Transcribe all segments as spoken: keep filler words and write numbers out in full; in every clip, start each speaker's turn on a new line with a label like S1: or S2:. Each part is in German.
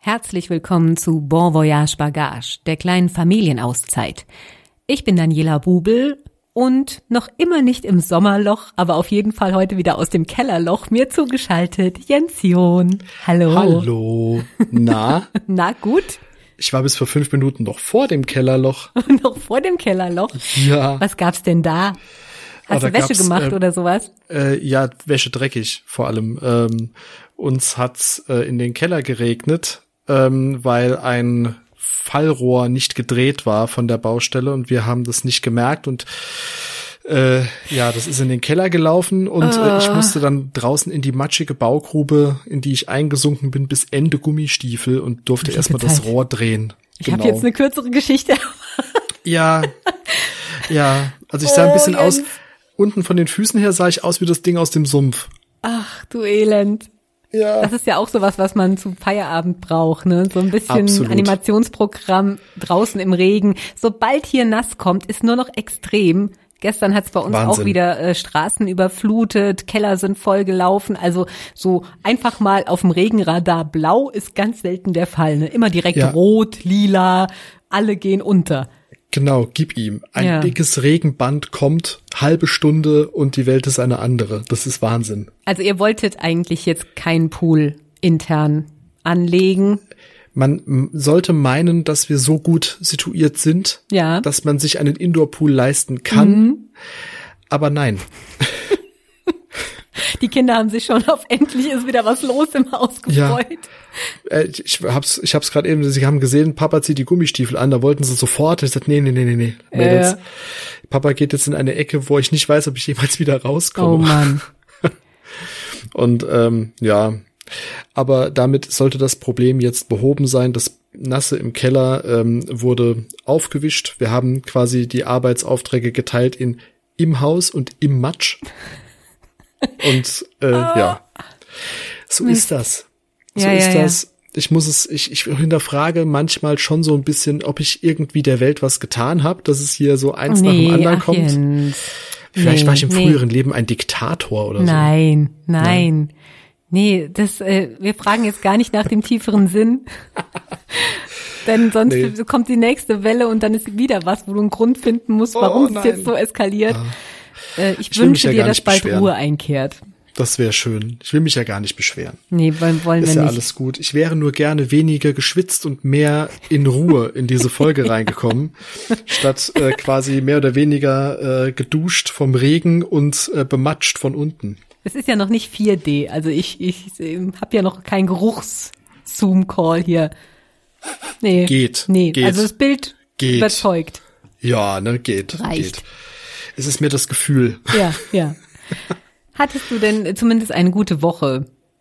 S1: Herzlich willkommen zu Bon Voyage Bagage, der kleinen Familienauszeit. Ich bin Daniela Bubel und noch immer nicht im Sommerloch, aber auf jeden Fall heute wieder aus dem Kellerloch mir zugeschaltet Jens John. Hallo.
S2: Hallo. Na?
S1: Na gut?
S2: Ich war bis vor fünf Minuten noch vor dem Kellerloch.
S1: Noch vor dem Kellerloch?
S2: Ja.
S1: Was gab's denn da? Hast
S2: oh,
S1: du Wäsche gemacht äh, oder sowas?
S2: Äh, ja, Wäsche dreckig vor allem. Ähm, uns hat's äh, in den Keller geregnet, ähm, weil ein Fallrohr nicht gedreht war von der Baustelle und wir haben das nicht gemerkt und äh, ja, das ist in den Keller gelaufen und uh. äh, ich musste dann draußen in die matschige Baugrube, in die ich eingesunken bin, bis Ende Gummistiefel und durfte erstmal das Rohr drehen.
S1: Ich
S2: genau.
S1: habe jetzt eine kürzere Geschichte.
S2: Ja, ja, also ich sah ein bisschen
S1: oh,
S2: aus, unten von den Füßen her sah ich aus wie das Ding aus dem Sumpf.
S1: Ach, du Elend.
S2: Ja.
S1: Das ist ja auch sowas, was man zum Feierabend braucht, ne? So ein bisschen
S2: Absolut.
S1: Animationsprogramm draußen im Regen. Sobald hier nass kommt, ist nur noch extrem. Gestern hat's bei uns
S2: Wahnsinn.
S1: auch wieder äh, Straßen überflutet, Keller sind voll gelaufen. Also so einfach mal auf dem Regenradar blau ist ganz selten der Fall, ne? Immer direkt
S2: ja.
S1: rot, lila, alle gehen unter.
S2: Genau, gib ihm. Ein
S1: ja.
S2: dickes Regenband kommt, halbe Stunde und die Welt ist eine andere. Das ist Wahnsinn.
S1: Also ihr wolltet eigentlich jetzt keinen Pool intern anlegen?
S2: Man sollte meinen, dass wir so gut situiert sind,
S1: ja.
S2: dass man sich einen Indoor-Pool leisten kann. Mhm. Aber nein.
S1: Die Kinder haben sich schon auf endlich ist wieder was los im Haus gefreut.
S2: Ja. Äh, ich hab's, ich hab's gerade eben, sie haben gesehen, Papa zieht die Gummistiefel an, da wollten sie sofort. Ich sagte, nee, nee, nee, nee, nee. Mädels, äh. Papa geht jetzt in eine Ecke, wo ich nicht weiß, ob ich jemals wieder rauskomme.
S1: Oh Mann.
S2: Und ähm, ja, aber damit sollte das Problem jetzt behoben sein. Das Nasse im Keller ähm, wurde aufgewischt. Wir haben quasi die Arbeitsaufträge geteilt in im Haus und im Matsch. Und äh, oh. ja, so ist das. So
S1: ja,
S2: ist
S1: ja,
S2: das.
S1: Ja. Ich
S2: muss es, ich, ich hinterfrage manchmal schon so ein bisschen, ob ich irgendwie der Welt was getan habe, dass es hier so eins
S1: nee,
S2: nach dem anderen
S1: ach,
S2: kommt.
S1: Jens.
S2: Vielleicht
S1: nee,
S2: war ich im
S1: nee.
S2: früheren Leben ein Diktator oder so.
S1: Nein, nein. Nee, das, äh, wir fragen jetzt gar nicht nach dem tieferen Sinn. Denn sonst nee. kommt die nächste Welle und dann ist wieder was, wo du einen Grund finden musst, warum oh, es jetzt so eskaliert.
S2: Ja.
S1: Äh, ich,
S2: ich
S1: wünsche
S2: ja
S1: dir, dass bald
S2: beschweren.
S1: Ruhe einkehrt.
S2: Das wäre schön. Ich will mich ja gar nicht beschweren.
S1: Nee, wollen, wollen
S2: ist
S1: wir
S2: ja
S1: nicht.
S2: Alles gut. Ich wäre nur gerne weniger geschwitzt und mehr in Ruhe in diese Folge reingekommen, statt äh, quasi mehr oder weniger äh, geduscht vom Regen und äh, bematscht von unten.
S1: Es ist ja noch nicht vier D, also ich ich äh, habe ja noch keinen Geruchs-Zoom-Call hier. Nee.
S2: Geht.
S1: Nee,
S2: geht,
S1: also das Bild
S2: geht.
S1: überzeugt.
S2: Ja, ne, geht.
S1: Reicht.
S2: Geht. Es ist mir das Gefühl.
S1: Ja, ja. Hattest du denn zumindest eine gute Woche?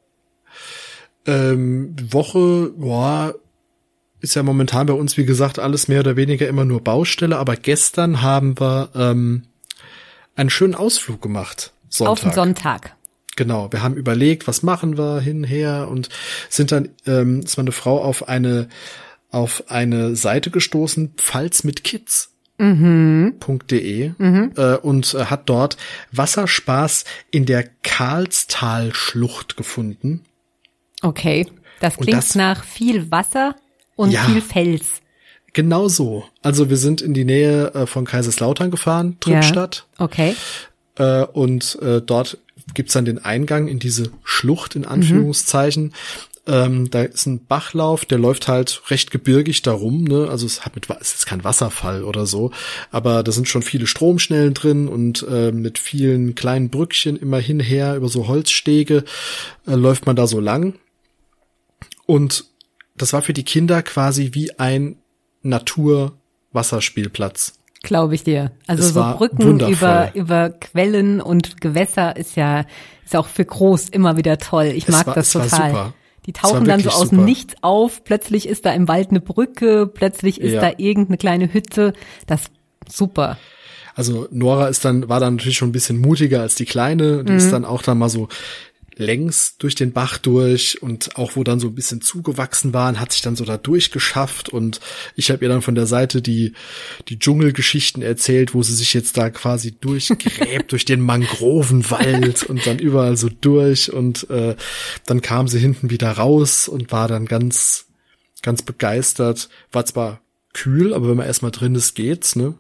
S2: Ähm, Woche, boah, ist ja momentan bei uns, wie gesagt, alles mehr oder weniger immer nur Baustelle, aber gestern haben wir ähm, einen schönen Ausflug gemacht. Sonntag.
S1: Auf den Sonntag.
S2: Genau, wir haben überlegt, was machen wir hinher und sind dann, ähm, ist meine Frau auf eine auf eine Seite gestoßen, Pfalz mit Kids.
S1: Mhm.
S2: .de
S1: mhm.
S2: äh, und äh, hat dort Wasserspaß in der Karlstalschlucht gefunden.
S1: Okay, das klingt das, nach viel Wasser und
S2: ja,
S1: viel Fels.
S2: Genau so. Also wir sind in die Nähe äh, von Kaiserslautern gefahren, Trippstadt.
S1: Ja. Okay.
S2: Äh, und äh, dort gibt's dann den Eingang in diese Schlucht, in Anführungszeichen. Mhm. Ähm, da ist ein Bachlauf, der läuft halt recht gebirgig darum, ne? Also es hat mit, es ist kein Wasserfall oder so, aber da sind schon viele Stromschnellen drin und äh, mit vielen kleinen Brückchen immer hinher über so Holzstege äh, läuft man da so lang. Und das war für die Kinder quasi wie ein Naturwasserspielplatz.
S1: Glaube ich dir. Also
S2: es
S1: so Brücken über über Quellen und Gewässer ist ja ist auch für groß immer wieder toll. Ich mag
S2: war,
S1: das total.
S2: War super.
S1: Die tauchen dann so aus dem Nichts auf, plötzlich ist da im Wald eine Brücke, plötzlich ist ja. da irgendeine kleine Hütte. Das ist super.
S2: Also Nora ist dann, war dann natürlich schon ein bisschen mutiger als die Kleine. Die mhm. ist dann auch da mal so längs durch den Bach durch und auch wo dann so ein bisschen zugewachsen waren, hat sich dann so da durchgeschafft und ich habe ihr dann von der Seite die die Dschungelgeschichten erzählt, wo sie sich jetzt da quasi durchgräbt durch den Mangrovenwald und dann überall so durch und äh, dann kam sie hinten wieder raus und war dann ganz ganz begeistert. War zwar kühl, aber wenn man erstmal drin ist, geht's, ne?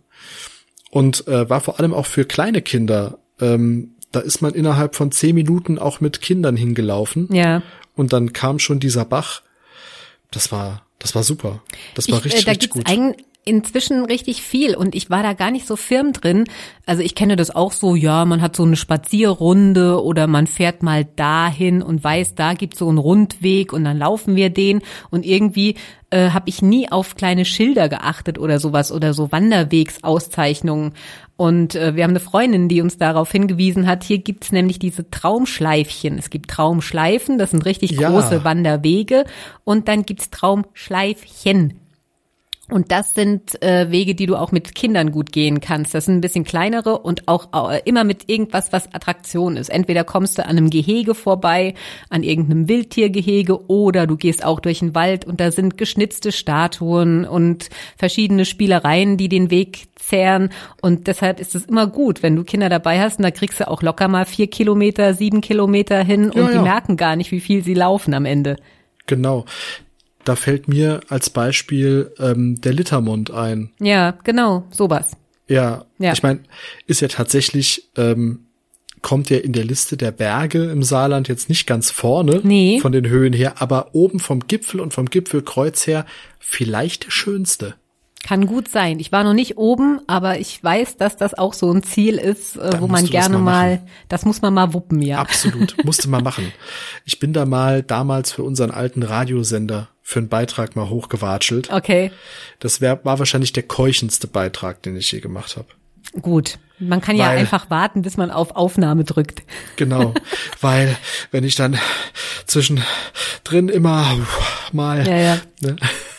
S2: Und äh, war vor allem auch für kleine Kinder. Ähm, da ist man innerhalb von zehn Minuten auch mit Kindern hingelaufen.
S1: Ja.
S2: Und dann kam schon dieser Bach. Das war, das war super. Das war
S1: ich,
S2: richtig,
S1: äh, da
S2: richtig
S1: gibt's
S2: gut.
S1: Ein, inzwischen richtig viel und ich war da gar nicht so firm drin. Also ich kenne das auch so, ja, man hat so eine Spazierrunde oder man fährt mal dahin und weiß, da gibt's so einen Rundweg und dann laufen wir den und irgendwie äh, habe ich nie auf kleine Schilder geachtet oder sowas oder so Wanderwegsauszeichnungen. Und äh, wir haben eine Freundin, die uns darauf hingewiesen hat, hier gibt's nämlich diese Traumschleifchen. Es gibt Traumschleifen, das sind richtig
S2: Ja.
S1: große Wanderwege und dann gibt's Traumschleifchen. Und das sind äh, Wege, die du auch mit Kindern gut gehen kannst. Das sind ein bisschen kleinere und auch äh, immer mit irgendwas, was Attraktion ist. Entweder kommst du an einem Gehege vorbei, an irgendeinem Wildtiergehege oder du gehst auch durch den Wald und da sind geschnitzte Statuen und verschiedene Spielereien, die den Weg zehren. Und deshalb ist es immer gut, wenn du Kinder dabei hast und da kriegst du auch locker mal vier Kilometer, sieben Kilometer hin und
S2: Ja,
S1: die
S2: ja.
S1: merken gar nicht, wie viel sie laufen am Ende.
S2: Genau. Da fällt mir als Beispiel ähm, der Littermond ein.
S1: Ja, genau, sowas.
S2: Ja,
S1: Ja.
S2: ich meine, ist ja tatsächlich, ähm, kommt ja in der Liste der Berge im Saarland jetzt nicht ganz vorne
S1: Nee.
S2: von den Höhen her, aber oben vom Gipfel und vom Gipfelkreuz her vielleicht der schönste.
S1: Kann gut sein. Ich war noch nicht oben, aber ich weiß, dass das auch so ein Ziel ist, äh,
S2: Dann
S1: wo
S2: musst
S1: man
S2: du das
S1: gerne
S2: mal
S1: mal,
S2: machen.
S1: das muss man mal wuppen, ja.
S2: Absolut, musste mal machen. Ich bin da mal damals für unseren alten Radiosender für einen Beitrag mal hochgewatschelt.
S1: Okay,
S2: Das wär, war wahrscheinlich der keuchendste Beitrag, den ich je gemacht habe.
S1: gut. Man kann ja
S2: Weil-
S1: einfach warten, bis man auf Aufnahme drückt.
S2: Genau, weil wenn ich dann zwischendrin immer mal,
S1: Ja, ja.
S2: ne,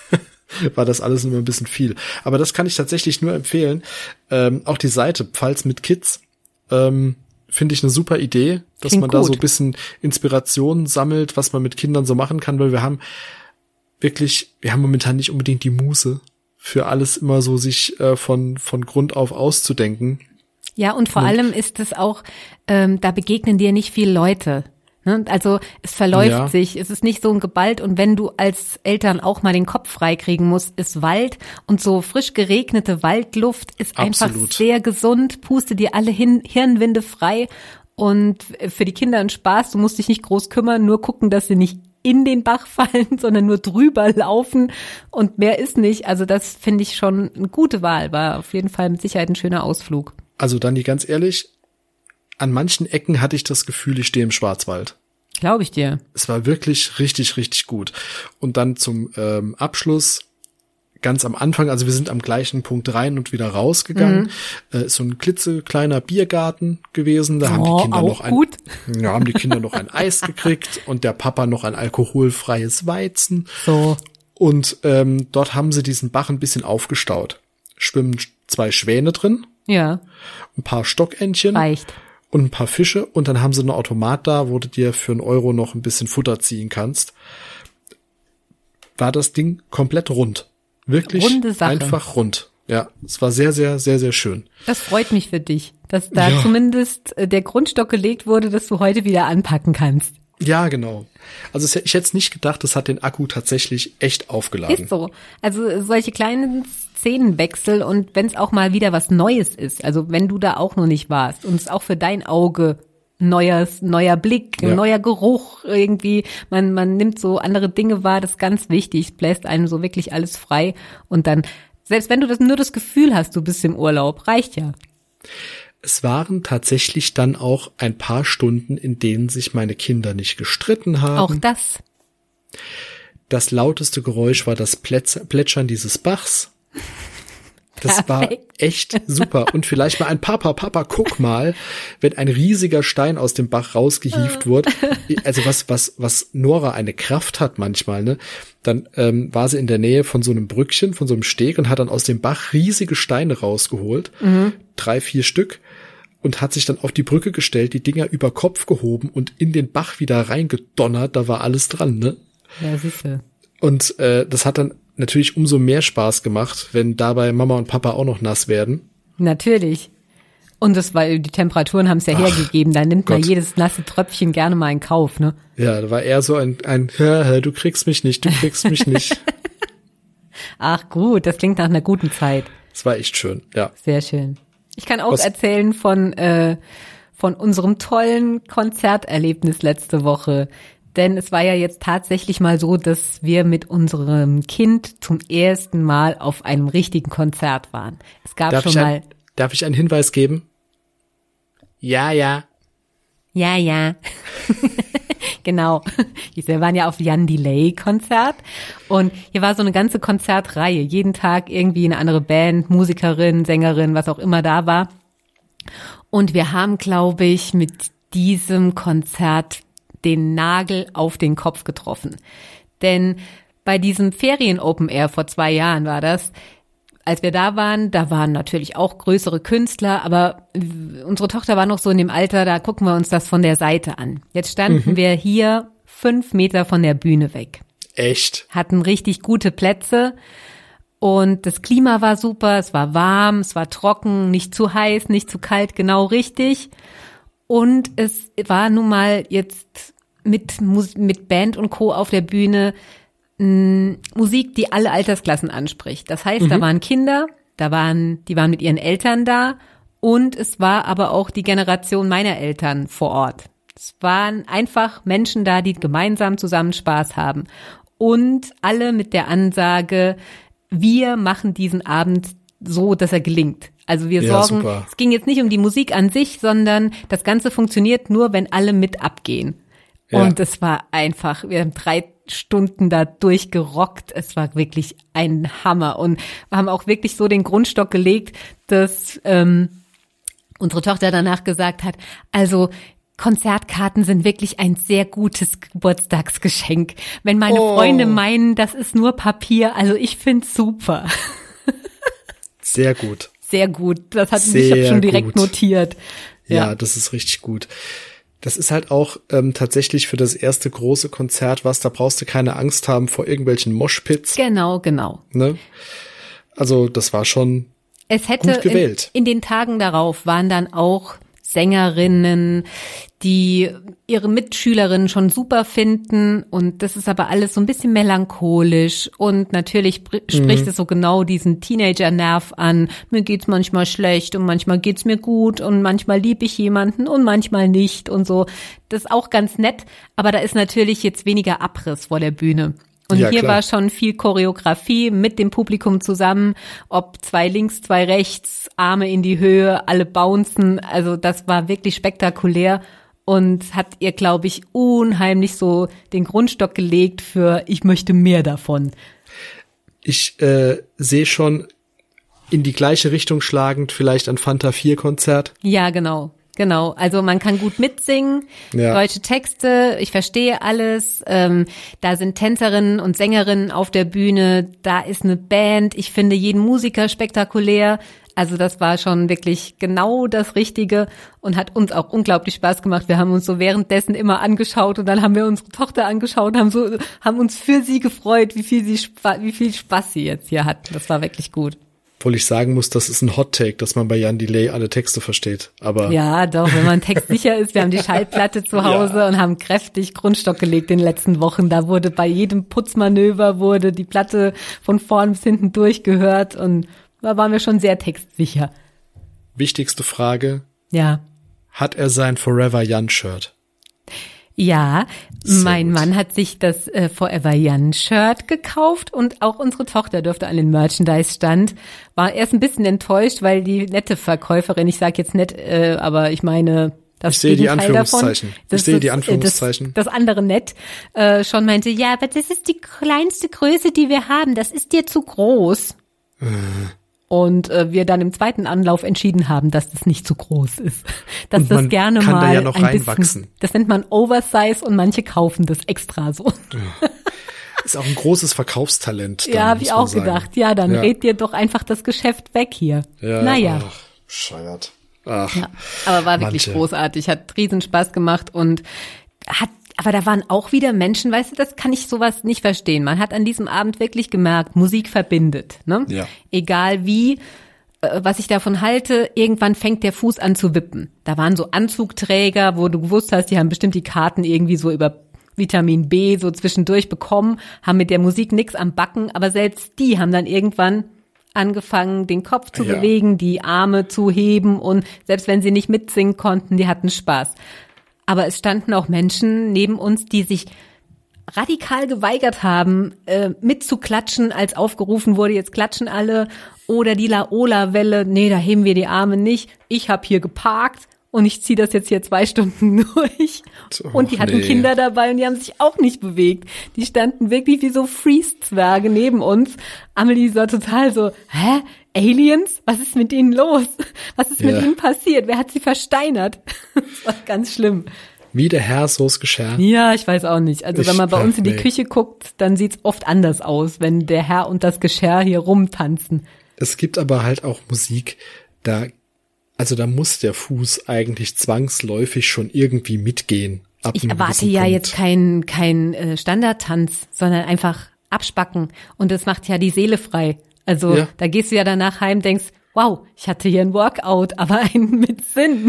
S2: war das alles immer ein bisschen viel. Aber das kann ich tatsächlich nur empfehlen. Ähm, auch die Seite Pfalz mit Kids ähm, finde ich eine super Idee, dass
S1: Klingt
S2: man da so
S1: gut.
S2: ein bisschen Inspiration sammelt, was man mit Kindern so machen kann, weil wir haben wirklich, wir haben momentan nicht unbedingt die Muße für alles immer so sich äh, von von Grund auf auszudenken.
S1: Ja, und vor allem ist es auch, ähm, da begegnen dir nicht viele Leute. Ne? Also es verläuft
S2: Ja.
S1: sich, es ist nicht so ein Geballt und wenn du als Eltern auch mal den Kopf freikriegen musst, ist Wald und so frisch geregnete Waldluft ist einfach
S2: Absolut.
S1: sehr gesund, puste dir alle Hin- Hirnwinde frei und für die Kinder ein Spaß, du musst dich nicht groß kümmern, nur gucken, dass sie nicht in den Bach fallen, sondern nur drüber laufen und mehr ist nicht. Also das finde ich schon eine gute Wahl, war auf jeden Fall mit Sicherheit ein schöner Ausflug.
S2: Also Dani, ganz ehrlich, an manchen Ecken hatte ich das Gefühl, ich stehe im Schwarzwald.
S1: Glaube ich dir.
S2: Es war wirklich richtig, richtig gut. Und dann zum ähm, Abschluss, ganz am Anfang, also wir sind am gleichen Punkt rein und wieder rausgegangen,
S1: Mhm.
S2: äh, ist so ein klitzekleiner Biergarten gewesen. Da haben
S1: Oh,
S2: die Kinder
S1: auch
S2: noch ein,
S1: gut.
S2: ja, haben die Kinder noch ein Eis gekriegt und der Papa noch ein alkoholfreies Weizen.
S1: So.
S2: Und ähm, dort haben sie diesen Bach ein bisschen aufgestaut. Schwimmen zwei Schwäne drin,
S1: Ja,
S2: ein paar Stockentchen
S1: reicht.
S2: und ein paar Fische und dann haben sie einen Automat da, wo du dir für einen Euro noch ein bisschen Futter ziehen kannst. War das Ding komplett rund. Wirklich
S1: Runde Sache.
S2: einfach rund. Ja, es war sehr, sehr, sehr, sehr schön.
S1: Das freut mich für dich, dass da
S2: Ja.
S1: zumindest äh, der Grundstock gelegt wurde, dass du heute wieder anpacken kannst.
S2: Ja, genau. Also es- ich hätte es nicht gedacht, das hat den Akku tatsächlich echt aufgeladen.
S1: Ist so. Also solche kleinen Szenenwechsel und wenn es auch mal wieder was Neues ist, also wenn du da auch noch nicht warst und es auch für dein Auge neues, neuer Blick,
S2: Ja.
S1: neuer Geruch irgendwie, man, man nimmt so andere Dinge wahr, das ist ganz wichtig, es bläst einem so wirklich alles frei und dann, selbst wenn du das nur das Gefühl hast, du bist im Urlaub, reicht ja.
S2: Es waren tatsächlich dann auch ein paar Stunden, in denen sich meine Kinder nicht gestritten haben.
S1: Auch das.
S2: Das lauteste Geräusch war das Plätz- Plätschern dieses Bachs. Das war
S1: Perfekt.
S2: echt super. Und vielleicht mal ein Papa, Papa, guck mal, wenn ein riesiger Stein aus dem Bach rausgehievt wurde. Also was, was, was Nora eine Kraft hat manchmal, ne? Dann ähm, war sie in der Nähe von so einem Brückchen, von so einem Steg und hat dann aus dem Bach riesige Steine rausgeholt.
S1: Mhm.
S2: Drei, vier Stück. Und hat sich dann auf die Brücke gestellt, die Dinger über Kopf gehoben und in den Bach wieder reingedonnert. Da war alles dran, ne?
S1: Ja, siehste.
S2: Und äh, das hat dann natürlich umso mehr Spaß gemacht, wenn dabei Mama und Papa auch noch nass werden.
S1: Natürlich. Und das war, die Temperaturen haben es ja
S2: Ach,
S1: hergegeben, da nimmt man
S2: Gott.
S1: jedes nasse Tröpfchen gerne mal in Kauf, ne?
S2: Ja, da war eher so ein, ein ja, du kriegst mich nicht, du kriegst mich nicht.
S1: Ach gut, das klingt nach einer guten Zeit.
S2: Es war echt schön, ja.
S1: Sehr schön. Ich kann auch
S2: Was?
S1: erzählen von äh, von unserem tollen Konzerterlebnis letzte Woche. Denn es war ja jetzt tatsächlich mal so, dass wir mit unserem Kind zum ersten Mal auf einem richtigen Konzert waren. Es gab
S2: darf
S1: schon
S2: ich
S1: mal...
S2: Ein, darf ich einen Hinweis geben? Ja, ja.
S1: Ja, ja. Genau. Wir waren ja auf Jan Delay-Konzert und hier war so eine ganze Konzertreihe. Jeden Tag irgendwie eine andere Band, Musikerin, Sängerin, was auch immer da war. Und wir haben, glaube ich, mit diesem Konzert den Nagel auf den Kopf getroffen. Denn bei diesem Ferien-Open Air vor zwei Jahren war das, als wir da waren, da waren natürlich auch größere Künstler, aber unsere Tochter war noch so in dem Alter, da gucken wir uns das von der Seite an. Jetzt standen mhm. wir hier fünf Meter von der Bühne weg.
S2: Echt?
S1: Hatten richtig gute Plätze und das Klima war super, es war warm, es war trocken, nicht zu heiß, nicht zu kalt, genau richtig. Und es war nun mal jetzt mit mit Band und Co. auf der Bühne mh, Musik, die alle Altersklassen anspricht. Das heißt, mhm. da waren Kinder, da waren, die waren mit ihren Eltern da und es war aber auch die Generation meiner Eltern vor Ort. Es waren einfach Menschen da, die gemeinsam zusammen Spaß haben und alle mit der Ansage, wir machen diesen Abend so, dass er gelingt. Also wir
S2: ja,
S1: sorgen,
S2: super.
S1: Es ging jetzt nicht um die Musik an sich, sondern das Ganze funktioniert nur, wenn alle mit abgehen. Ja. Und es war einfach, wir haben drei Stunden da durchgerockt. Es war wirklich ein Hammer und wir haben auch wirklich so den Grundstock gelegt, dass ähm, unsere Tochter danach gesagt hat, also Konzertkarten sind wirklich ein sehr gutes Geburtstagsgeschenk. Wenn meine oh. Freunde meinen, das ist nur Papier, also ich find's super.
S2: Sehr gut.
S1: Sehr gut. Das hat mich ich schon direkt gut. notiert.
S2: Ja. ja, das ist richtig gut. Das ist halt auch ähm, tatsächlich für das erste große Konzert was, da brauchst du keine Angst haben vor irgendwelchen Moshpits.
S1: Genau, genau.
S2: Ne? Also das war schon
S1: es hätte
S2: gut gewählt.
S1: In, in den Tagen darauf waren dann auch Sängerinnen, die ihre Mitschülerinnen schon super finden und das ist aber alles so ein bisschen melancholisch und natürlich spricht mhm. es so genau diesen Teenager-Nerv an. Mir geht's manchmal schlecht und manchmal geht's mir gut und manchmal liebe ich jemanden und manchmal nicht und so. Das ist auch ganz nett, aber da ist natürlich jetzt weniger Abriss vor der Bühne. Und ja, hier klar. war schon viel Choreografie mit dem Publikum zusammen, ob zwei links, zwei rechts, Arme in die Höhe, alle bouncen. Also das war wirklich spektakulär und hat ihr, glaube ich, unheimlich so den Grundstock gelegt für ich möchte mehr davon.
S2: Ich äh, sehe schon in die gleiche Richtung schlagend vielleicht ein Fanta vier Konzert.
S1: Ja, genau. Genau, also man kann gut mitsingen, ja. Deutsche Texte, ich verstehe alles, ähm, da sind Tänzerinnen und Sängerinnen auf der Bühne, da ist eine Band, ich finde jeden Musiker spektakulär, also das war schon wirklich genau das Richtige und hat uns auch unglaublich Spaß gemacht. Wir haben uns so währenddessen immer angeschaut und dann haben wir unsere Tochter angeschaut, haben so, haben uns für sie gefreut, wie viel sie, wie viel Spaß sie jetzt hier hat, das war wirklich gut.
S2: Obwohl ich sagen muss, das ist ein Hot-Take, dass man bei Jan Delay alle Texte versteht. Aber
S1: ja, doch, wenn man textsicher ist. Wir haben die Schallplatte zu Hause ja. und haben kräftig Grundstock gelegt in den letzten Wochen. Da wurde bei jedem Putzmanöver wurde die Platte von vorn bis hinten durchgehört und da waren wir schon sehr textsicher.
S2: Wichtigste Frage.
S1: Ja.
S2: Hat er sein Forever Jan-Shirt?
S1: Ja,
S2: Sehr
S1: mein
S2: gut.
S1: Mann hat sich das äh, Forever Jan Shirt gekauft und auch unsere Tochter durfte an den Merchandise-Stand. War erst ein bisschen enttäuscht, weil die nette Verkäuferin, ich sage jetzt nett, äh, aber ich meine das
S2: ich sehe die
S1: Gegenteil
S2: Anführungszeichen.
S1: davon, das
S2: ich sehe die
S1: ist,
S2: Anführungszeichen.
S1: Das, das andere nett äh, schon meinte, ja, aber das ist die kleinste Größe, die wir haben. Das ist dir zu groß. Äh. Und äh, wir dann im zweiten Anlauf entschieden haben, dass das nicht zu groß ist. Dass
S2: und man
S1: das gerne
S2: kann
S1: mal
S2: da ja noch
S1: ein
S2: reinwachsen.
S1: Bisschen, das nennt man Oversize und manche kaufen das extra so.
S2: Ja. Ist auch ein großes Verkaufstalent.
S1: Ja, habe ich auch sagen. gedacht. Ja, dann ja. red dir doch einfach das Geschäft weg hier.
S2: Ja,
S1: naja.
S2: Ach, bescheuert. Ach,
S1: ja, aber war wirklich
S2: manche.
S1: großartig. Hat riesen Spaß gemacht und hat aber da waren auch wieder Menschen, weißt du, das kann ich sowas nicht verstehen. Man hat an diesem Abend wirklich gemerkt, Musik verbindet, ne?
S2: Ja.
S1: Egal wie, äh, was ich davon halte, irgendwann fängt der Fuß an zu wippen. Da waren so Anzugträger, wo du gewusst hast, die haben bestimmt die Karten irgendwie so über Vitamin B so zwischendurch bekommen, haben mit der Musik nix am Backen, aber selbst die haben dann irgendwann angefangen, den Kopf zu
S2: Ja.
S1: bewegen, die Arme zu heben und selbst wenn sie nicht mitsingen konnten, die hatten Spaß. Aber es standen auch Menschen neben uns, die sich radikal geweigert haben, äh, mitzuklatschen, als aufgerufen wurde, jetzt klatschen alle. Oder die Laola-Welle, nee, da heben wir die Arme nicht. Ich habe hier geparkt und ich ziehe das jetzt hier zwei Stunden durch.
S2: Oh,
S1: Und die hatten
S2: nee.
S1: Kinder dabei und die haben sich auch nicht bewegt. Die standen wirklich wie so Freeze-Zwerge neben uns. Amelie war total so, hä? Aliens? Was ist mit ihnen los? Was ist mit
S2: Ja.
S1: ihnen passiert? Wer hat sie versteinert? Das war ganz schlimm.
S2: Wie der Herr, so's geschah.
S1: Ja, ich weiß auch nicht. Also
S2: Ich-
S1: wenn man bei uns in die
S2: nee.
S1: Küche guckt, dann sieht's oft anders aus, wenn der Herr und das Geschirr hier rumtanzen.
S2: Es gibt aber halt auch Musik, da, also da muss der Fuß eigentlich zwangsläufig schon irgendwie mitgehen. Ab
S1: Ich
S2: einem
S1: erwarte
S2: gewissen
S1: ja
S2: Punkt.
S1: jetzt keinen kein, äh, Standardtanz, sondern einfach abspacken. Und das macht ja die Seele frei. Also
S2: Ja.
S1: da gehst du ja danach heim, denkst, wow, ich hatte hier ein Workout, aber einen mit Sinn.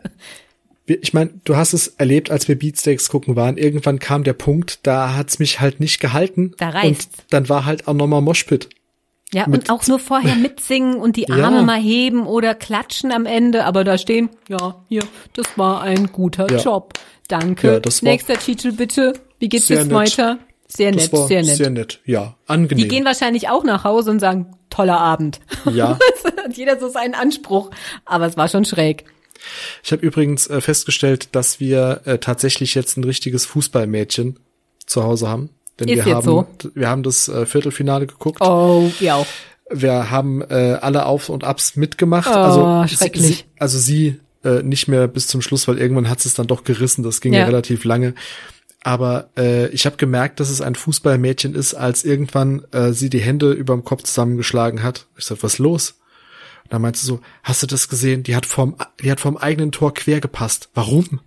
S2: Wir- Ich meine, du hast es erlebt, als wir Beatsteaks gucken waren. Irgendwann kam der Punkt, da hat's mich halt nicht gehalten.
S1: Da reicht's.
S2: Und dann war halt auch nochmal Moshpit.
S1: Ja,
S2: Mit-
S1: und auch nur vorher mitsingen und die Arme
S2: Ja.
S1: mal heben oder klatschen am Ende, aber da stehen, ja, hier, das war ein guter
S2: Ja.
S1: Job. Danke.
S2: Ja, das war-
S1: Nächster Titel bitte. Wie geht's
S2: Sehr
S1: jetzt
S2: nett.
S1: weiter? Sehr
S2: Das
S1: nett,
S2: war
S1: sehr nett.
S2: sehr nett. Ja, angenehm.
S1: Die gehen wahrscheinlich auch nach Hause und sagen, toller Abend.
S2: Ja.
S1: Hat jeder so seinen Anspruch, aber es war schon schräg.
S2: Ich habe übrigens äh, festgestellt, dass wir äh, tatsächlich jetzt ein richtiges Fußballmädchen zu Hause haben. Denn
S1: Ist
S2: wir
S1: jetzt
S2: haben,
S1: so?
S2: wir haben das äh, Viertelfinale geguckt.
S1: Oh, wir auch.
S2: Wir haben äh, alle Auf und Abs mitgemacht.
S1: Oh,
S2: also sie-
S1: schrecklich.
S2: Sie, also sie äh, nicht mehr bis zum Schluss, weil irgendwann hat es dann doch gerissen. Das ging ja,
S1: Ja.
S2: relativ lange. Aber äh, ich habe gemerkt, dass es ein Fußballmädchen ist, als irgendwann äh, sie die Hände überm Kopf zusammengeschlagen hat. Ich sag, was ist los? Und dann meinte sie so, hast du das gesehen? Die hat vorm, die hat vorm eigenen Tor quer gepasst. Warum?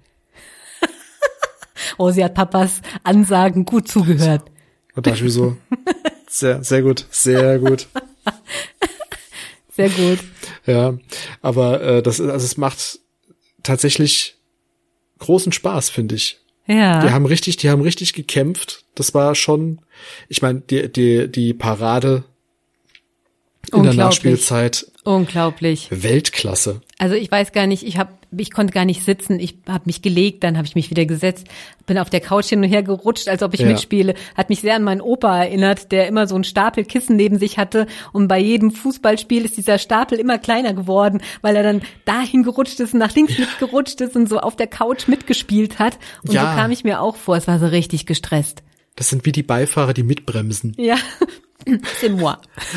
S1: Oh, sie hat Papas Ansagen gut zugehört.
S2: Und da dachte ich mir so, sehr, sehr gut, sehr gut.
S1: Sehr gut.
S2: Ja, aber äh, das ist, also es macht tatsächlich großen Spaß, finde ich.
S1: Ja.
S2: Die haben richtig, die haben richtig gekämpft. Das war schon, ich meine, die, die, die Parade in der
S1: Unglaublich.
S2: Nachspielzeit,
S1: Unglaublich.
S2: Weltklasse.
S1: Also ich weiß gar nicht, ich hab, ich konnte gar nicht sitzen, ich habe mich gelegt, dann habe ich mich wieder gesetzt, bin auf der Couch hin und her gerutscht, als ob ich
S2: Ja.
S1: mitspiele. Hat mich sehr an meinen Opa erinnert, der immer so einen Stapel Kissen neben sich hatte und bei jedem Fußballspiel ist dieser Stapel immer kleiner geworden, weil er dann dahin gerutscht ist und nach links mitgerutscht ist und so auf der Couch mitgespielt hat. Und
S2: Ja.
S1: so kam ich mir auch vor, es war so richtig gestresst.
S2: Das sind wie die Beifahrer, die mitbremsen.
S1: Ja, c'est moi.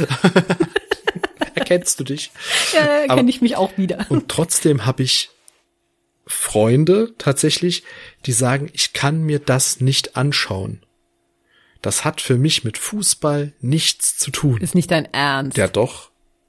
S2: Erkennst du dich?
S1: Ja,
S2: Aber-
S1: kenne ich mich auch wieder.
S2: Und trotzdem habe ich Freunde tatsächlich, die sagen, ich kann mir das nicht anschauen. Das hat für mich mit Fußball nichts zu tun.
S1: Ist nicht dein Ernst.
S2: Ja, doch.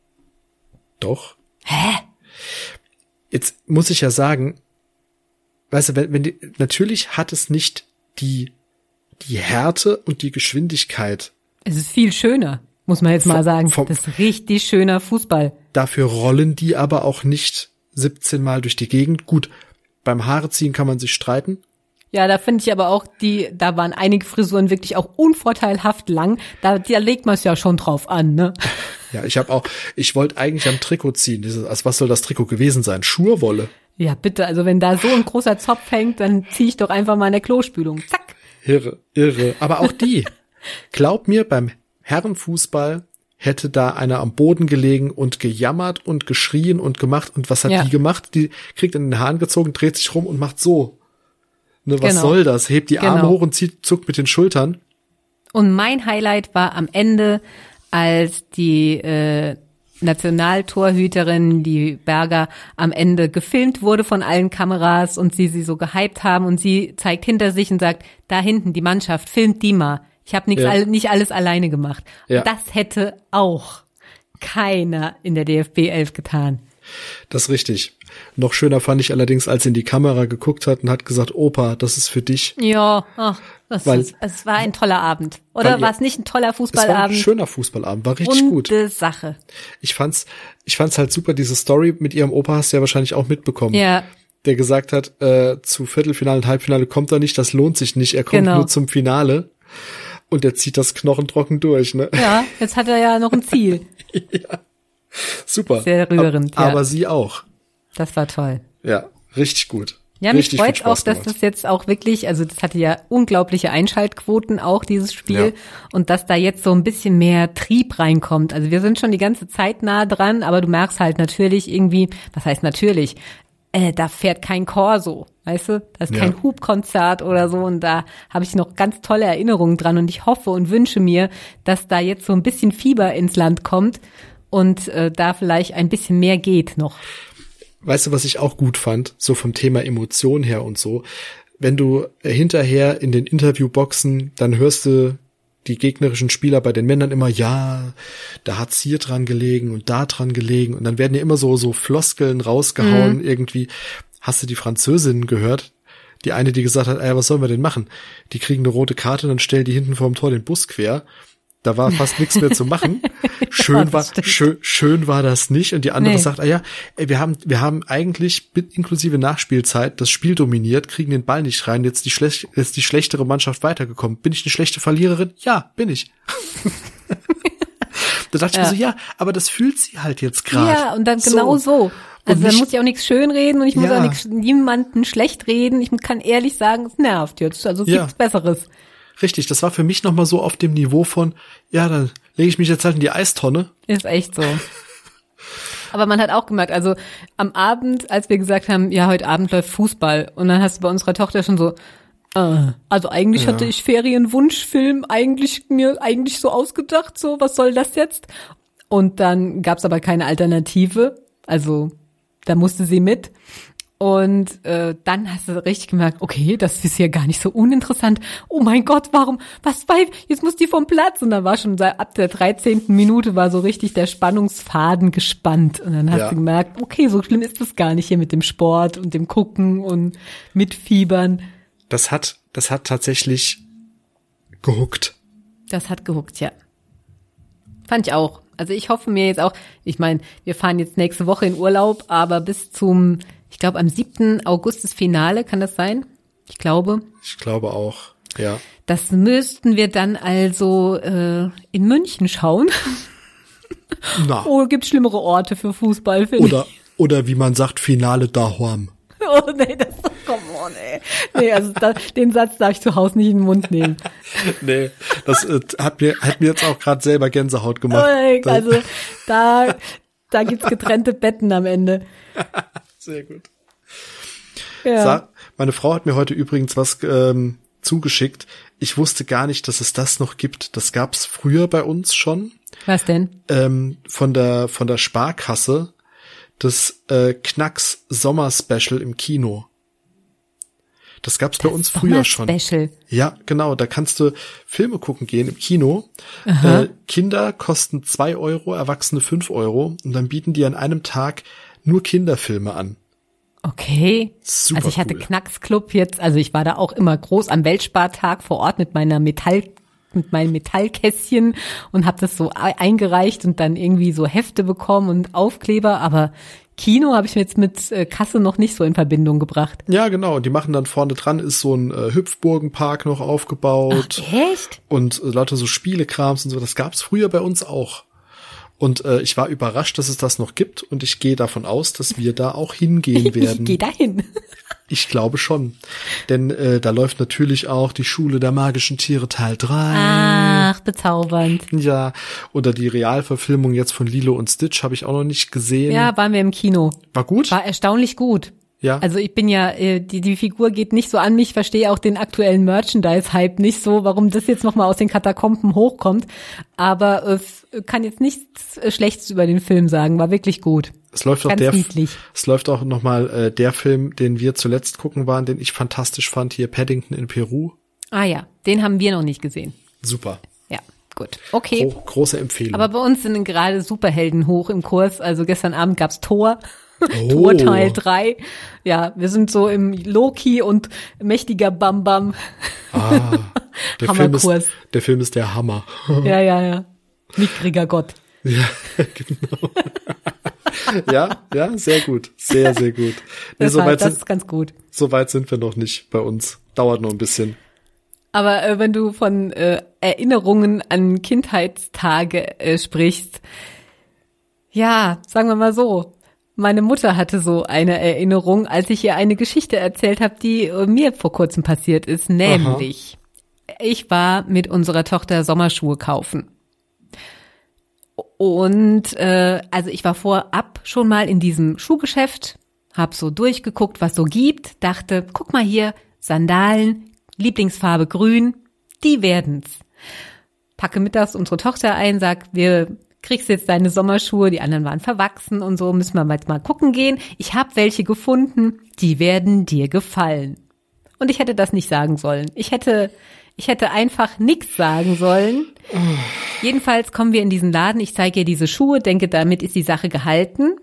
S2: Doch.
S1: Hä?
S2: Jetzt muss ich ja sagen, weißt du, wenn, wenn die, natürlich hat es nicht die, die Härte und die Geschwindigkeit.
S1: Es ist viel schöner, muss man jetzt mal
S2: Vom-
S1: sagen.
S2: vom-
S1: Das ist richtig schöner Fußball.
S2: Dafür rollen die aber auch nicht siebzehn Mal durch die Gegend. Gut, beim Haareziehen kann man sich streiten.
S1: Ja, da finde ich aber auch, die, da waren einige Frisuren wirklich auch unvorteilhaft lang. Da, da legt man es ja schon drauf an, ne?
S2: Ja, ich habe auch, ich wollte eigentlich am Trikot ziehen. Dieses, also was soll das Trikot gewesen sein? Schurwolle.
S1: Ja, bitte, also wenn da so ein großer Zopf hängt, dann ziehe ich doch einfach mal in der Klospülung. Zack.
S2: Irre, irre. Aber auch die. Glaub mir, beim Herrenfußball hätte da einer am Boden gelegen und gejammert und geschrien und gemacht. Und was hat
S1: Ja.
S2: die gemacht? Die kriegt in den Haaren gezogen, dreht sich rum und macht so. Ne, was
S1: Genau.
S2: soll das? Hebt die Arme
S1: Genau.
S2: hoch und zieht, zuckt mit den Schultern.
S1: Und mein Highlight war am Ende, als die äh, Nationaltorhüterin, die Berger, am Ende gefilmt wurde von allen Kameras und sie sie so gehypt haben und sie zeigt hinter sich und sagt, da hinten die Mannschaft, filmt die mal. Ich habe nichts
S2: Ja.
S1: all, nicht alles alleine gemacht.
S2: Ja.
S1: Und das hätte auch keiner in der D F B elf getan.
S2: Das ist richtig. Noch schöner fand ich allerdings, als sie in die Kamera geguckt hat und hat gesagt, Opa, das ist für dich.
S1: Ja, ach, das
S2: Weil-
S1: ist, es war ein toller Abend. Oder
S2: Weil-
S1: war es nicht ein toller
S2: Es war ein
S1: Fußballabend?
S2: schöner Fußballabend, war richtig gut.
S1: Runde Sache.
S2: Ich fand's, ich fand's halt super, diese Story mit ihrem Opa hast du ja wahrscheinlich auch mitbekommen.
S1: Ja,
S2: der gesagt hat, äh, zu Viertelfinale und Halbfinale kommt er nicht, das lohnt sich nicht, er kommt
S1: Genau.
S2: nur zum Finale. Und er zieht das knochentrocken durch, ne?
S1: Ja, jetzt hat er ja noch ein Ziel.
S2: Ja. Super.
S1: Sehr rührend,
S2: aber,
S1: ja.
S2: aber sie auch.
S1: Das war toll.
S2: Ja, richtig gut.
S1: Ja, mich
S2: richtig
S1: freut's
S2: viel Spaß
S1: auch, dass
S2: gemacht.
S1: das jetzt auch wirklich, also das hatte ja unglaubliche Einschaltquoten auch, dieses Spiel.
S2: Ja.
S1: Und dass da jetzt so ein bisschen mehr Trieb reinkommt. Also wir sind schon die ganze Zeit nah dran, aber du merkst halt natürlich irgendwie, was heißt natürlich, äh, da fährt kein Corso, weißt du? Da ist
S2: Ja.
S1: kein Hubkonzert oder so und da habe ich noch ganz tolle Erinnerungen dran und ich hoffe und wünsche mir, dass da jetzt so ein bisschen Fieber ins Land kommt und äh, da vielleicht ein bisschen mehr geht noch.
S2: Weißt du, was ich auch gut fand, so vom Thema Emotion her und so, wenn du hinterher in den Interviewboxen, dann hörst du die gegnerischen Spieler bei den Männern immer, ja, da hat's hier dran gelegen und da dran gelegen und dann werden ja immer so so Floskeln rausgehauen,
S1: Mhm.
S2: irgendwie. Hast du die Französinnen gehört? Die eine, die gesagt hat, ey, was sollen wir denn machen? Die kriegen eine rote Karte, dann stellen die hinten vorm Tor den Bus quer. Da war fast nichts mehr zu machen. Schön
S1: Ja,
S2: war,
S1: das stimmt.
S2: schön, schön war das nicht. Und die andere
S1: Nee.
S2: sagt, ah ja, ey, wir haben, wir haben eigentlich mit inklusive Nachspielzeit das Spiel dominiert, kriegen den Ball nicht rein. Jetzt die schlech, jetzt die schlechtere Mannschaft weitergekommen. Bin ich eine schlechte Verliererin? Ja, bin ich. Da dachte
S1: Ja.
S2: ich mir so, ja, aber das fühlt sie halt jetzt gerade.
S1: Ja, und dann genau so. Also
S2: Und
S1: dann
S2: nicht-
S1: muss ich auch nichts schönreden und ich muss
S2: Ja.
S1: auch nichts, niemanden schlecht reden. Ich kann ehrlich sagen, es nervt jetzt. Also es
S2: Ja.
S1: gibt's Besseres.
S2: Richtig, das war für mich nochmal so auf dem Niveau von, ja, dann lege ich mich jetzt halt in die Eistonne.
S1: Ist echt so. Aber man hat auch gemerkt, also am Abend, als wir gesagt haben, ja, heute Abend läuft Fußball. Und dann hast du bei unserer Tochter schon so, äh, also eigentlich
S2: Ja.
S1: hatte ich Ferienwunschfilm eigentlich mir eigentlich so ausgedacht, so, was soll das jetzt? Und dann gab's aber keine Alternative. Also da musste sie mit. Und äh, dann hast du richtig gemerkt, okay, das ist ja gar nicht so uninteressant. Oh mein Gott, warum, was bei, jetzt muss die vom Platz. Und dann war schon seit, ab der dreizehnten Minute war so richtig der Spannungsfaden gespannt. Und dann hast
S2: Ja.
S1: du gemerkt, okay, so schlimm ist das gar nicht hier mit dem Sport und dem Gucken und Mitfiebern.
S2: Das hat, das hat tatsächlich gehuckt.
S1: Das hat gehuckt, ja. Fand ich auch. Also ich hoffe mir jetzt auch, ich meine, wir fahren jetzt nächste Woche in Urlaub, aber bis zum, ich glaube am siebten August das Finale, kann das sein? Ich glaube.
S2: Ich glaube auch, ja.
S1: Das müssten wir dann also äh, in München schauen.
S2: Na,
S1: Oh, gibt schlimmere Orte für Fußball, finde ich.
S2: oder, oder wie man sagt, Finale daheim.
S1: Oh nee, das come on, ey. Nee, also da, den Satz darf ich zu Hause nicht in den Mund nehmen.
S2: Nee, das äh, hat mir, hat mir jetzt auch gerade selber Gänsehaut gemacht.
S1: Oh, also da, da gibt's getrennte Betten am Ende.
S2: Sehr gut.
S1: Ja.
S2: Sa- Meine Frau hat mir heute übrigens was ähm, zugeschickt. Ich wusste gar nicht, dass es das noch gibt. Das gab's früher bei uns schon.
S1: Was denn?
S2: Ähm, von der von der Sparkasse. Das äh, Knacks Sommer-Special im Kino. Das gab's bei uns früher schon.
S1: Special.
S2: Ja, genau. Da kannst du Filme gucken gehen im Kino. Äh, Kinder kosten zwei Euro, Erwachsene fünf Euro. Und dann bieten die an einem Tag nur Kinderfilme an.
S1: Okay.
S2: Super
S1: also ich hatte
S2: cool.
S1: Knacksclub jetzt, also ich war da auch immer groß am Weltspartag vor Ort mit meiner Metall, mit meinem Metallkästchen und habe das so e- eingereicht und dann irgendwie so Hefte bekommen und Aufkleber, aber Kino habe ich mir jetzt mit äh, Kasse noch nicht so in Verbindung gebracht.
S2: Ja, genau. Und die machen dann vorne dran ist so ein äh, Hüpfburgenpark noch aufgebaut.
S1: Echt?
S2: Und äh, lauter so Spielekrams und so. Das gab's früher bei uns auch. Und äh, ich war überrascht, dass es das noch gibt. Und ich gehe davon aus, dass wir da auch hingehen
S1: Ich
S2: werden.
S1: gehe dahin.
S2: Ich glaube schon. Denn äh, da läuft natürlich auch die Schule der magischen Tiere Teil drei.
S1: Ach, bezaubernd.
S2: Ja, oder die Realverfilmung jetzt von Lilo und Stitch habe ich auch noch nicht gesehen.
S1: Ja, waren wir im Kino.
S2: War gut?
S1: War erstaunlich gut.
S2: Ja.
S1: Also ich bin ja, äh, die, die Figur geht nicht so an mich, verstehe auch den aktuellen Merchandise-Hype nicht so, warum das jetzt nochmal aus den Katakomben hochkommt. Aber äh, f- kann jetzt nichts äh, Schlechtes über den Film sagen, war wirklich gut.
S2: Es läuft auch
S1: Ganz
S2: der,
S1: niedlich.
S2: es läuft auch noch mal äh, der Film, den wir zuletzt gucken waren, den ich fantastisch fand, hier Paddington in Peru.
S1: Ah ja, den haben wir noch nicht gesehen.
S2: Super.
S1: Ja, gut. Okay.
S2: Gro große Empfehlung.
S1: Aber bei uns sind gerade Superhelden hoch im Kurs. Also gestern Abend gab's Thor.
S2: Oh.
S1: Thor Teil drei. Ja, wir sind so im Loki und mächtiger Bam Bam.
S2: ah, der Film ist,
S1: Hammerkurs.
S2: der Film ist der Hammer.
S1: Ja, ja, ja. Mickriger Gott.
S2: Ja, genau. Ja, ja, sehr gut. Sehr, sehr gut. Nee,
S1: das,
S2: so weit
S1: das
S2: sind,
S1: ist ganz gut.
S2: so weit sind wir noch nicht bei uns. Dauert noch ein bisschen.
S1: Aber äh, wenn du von äh, Erinnerungen an Kindheitstage äh, sprichst, ja, sagen wir mal so, meine Mutter hatte so eine Erinnerung, als ich ihr eine Geschichte erzählt habe, die äh, mir vor kurzem passiert ist, nämlich Aha. ich war mit unserer Tochter Sommerschuhe kaufen. Und äh, also ich war vorab schon mal in diesem Schuhgeschäft, hab so durchgeguckt, was so gibt, dachte, guck mal hier, Sandalen, Lieblingsfarbe grün, die werden's. Packe mittags unsere Tochter ein, sag, wir kriegst jetzt deine Sommerschuhe, die anderen waren verwachsen und so, müssen wir jetzt mal gucken gehen. Ich habe welche gefunden, die werden dir gefallen. Und ich hätte das nicht sagen sollen. Ich hätte ich hätte einfach nichts sagen sollen. Oh. Jedenfalls kommen wir in diesen Laden, ich zeige ihr diese Schuhe, denke, damit ist die Sache gehalten.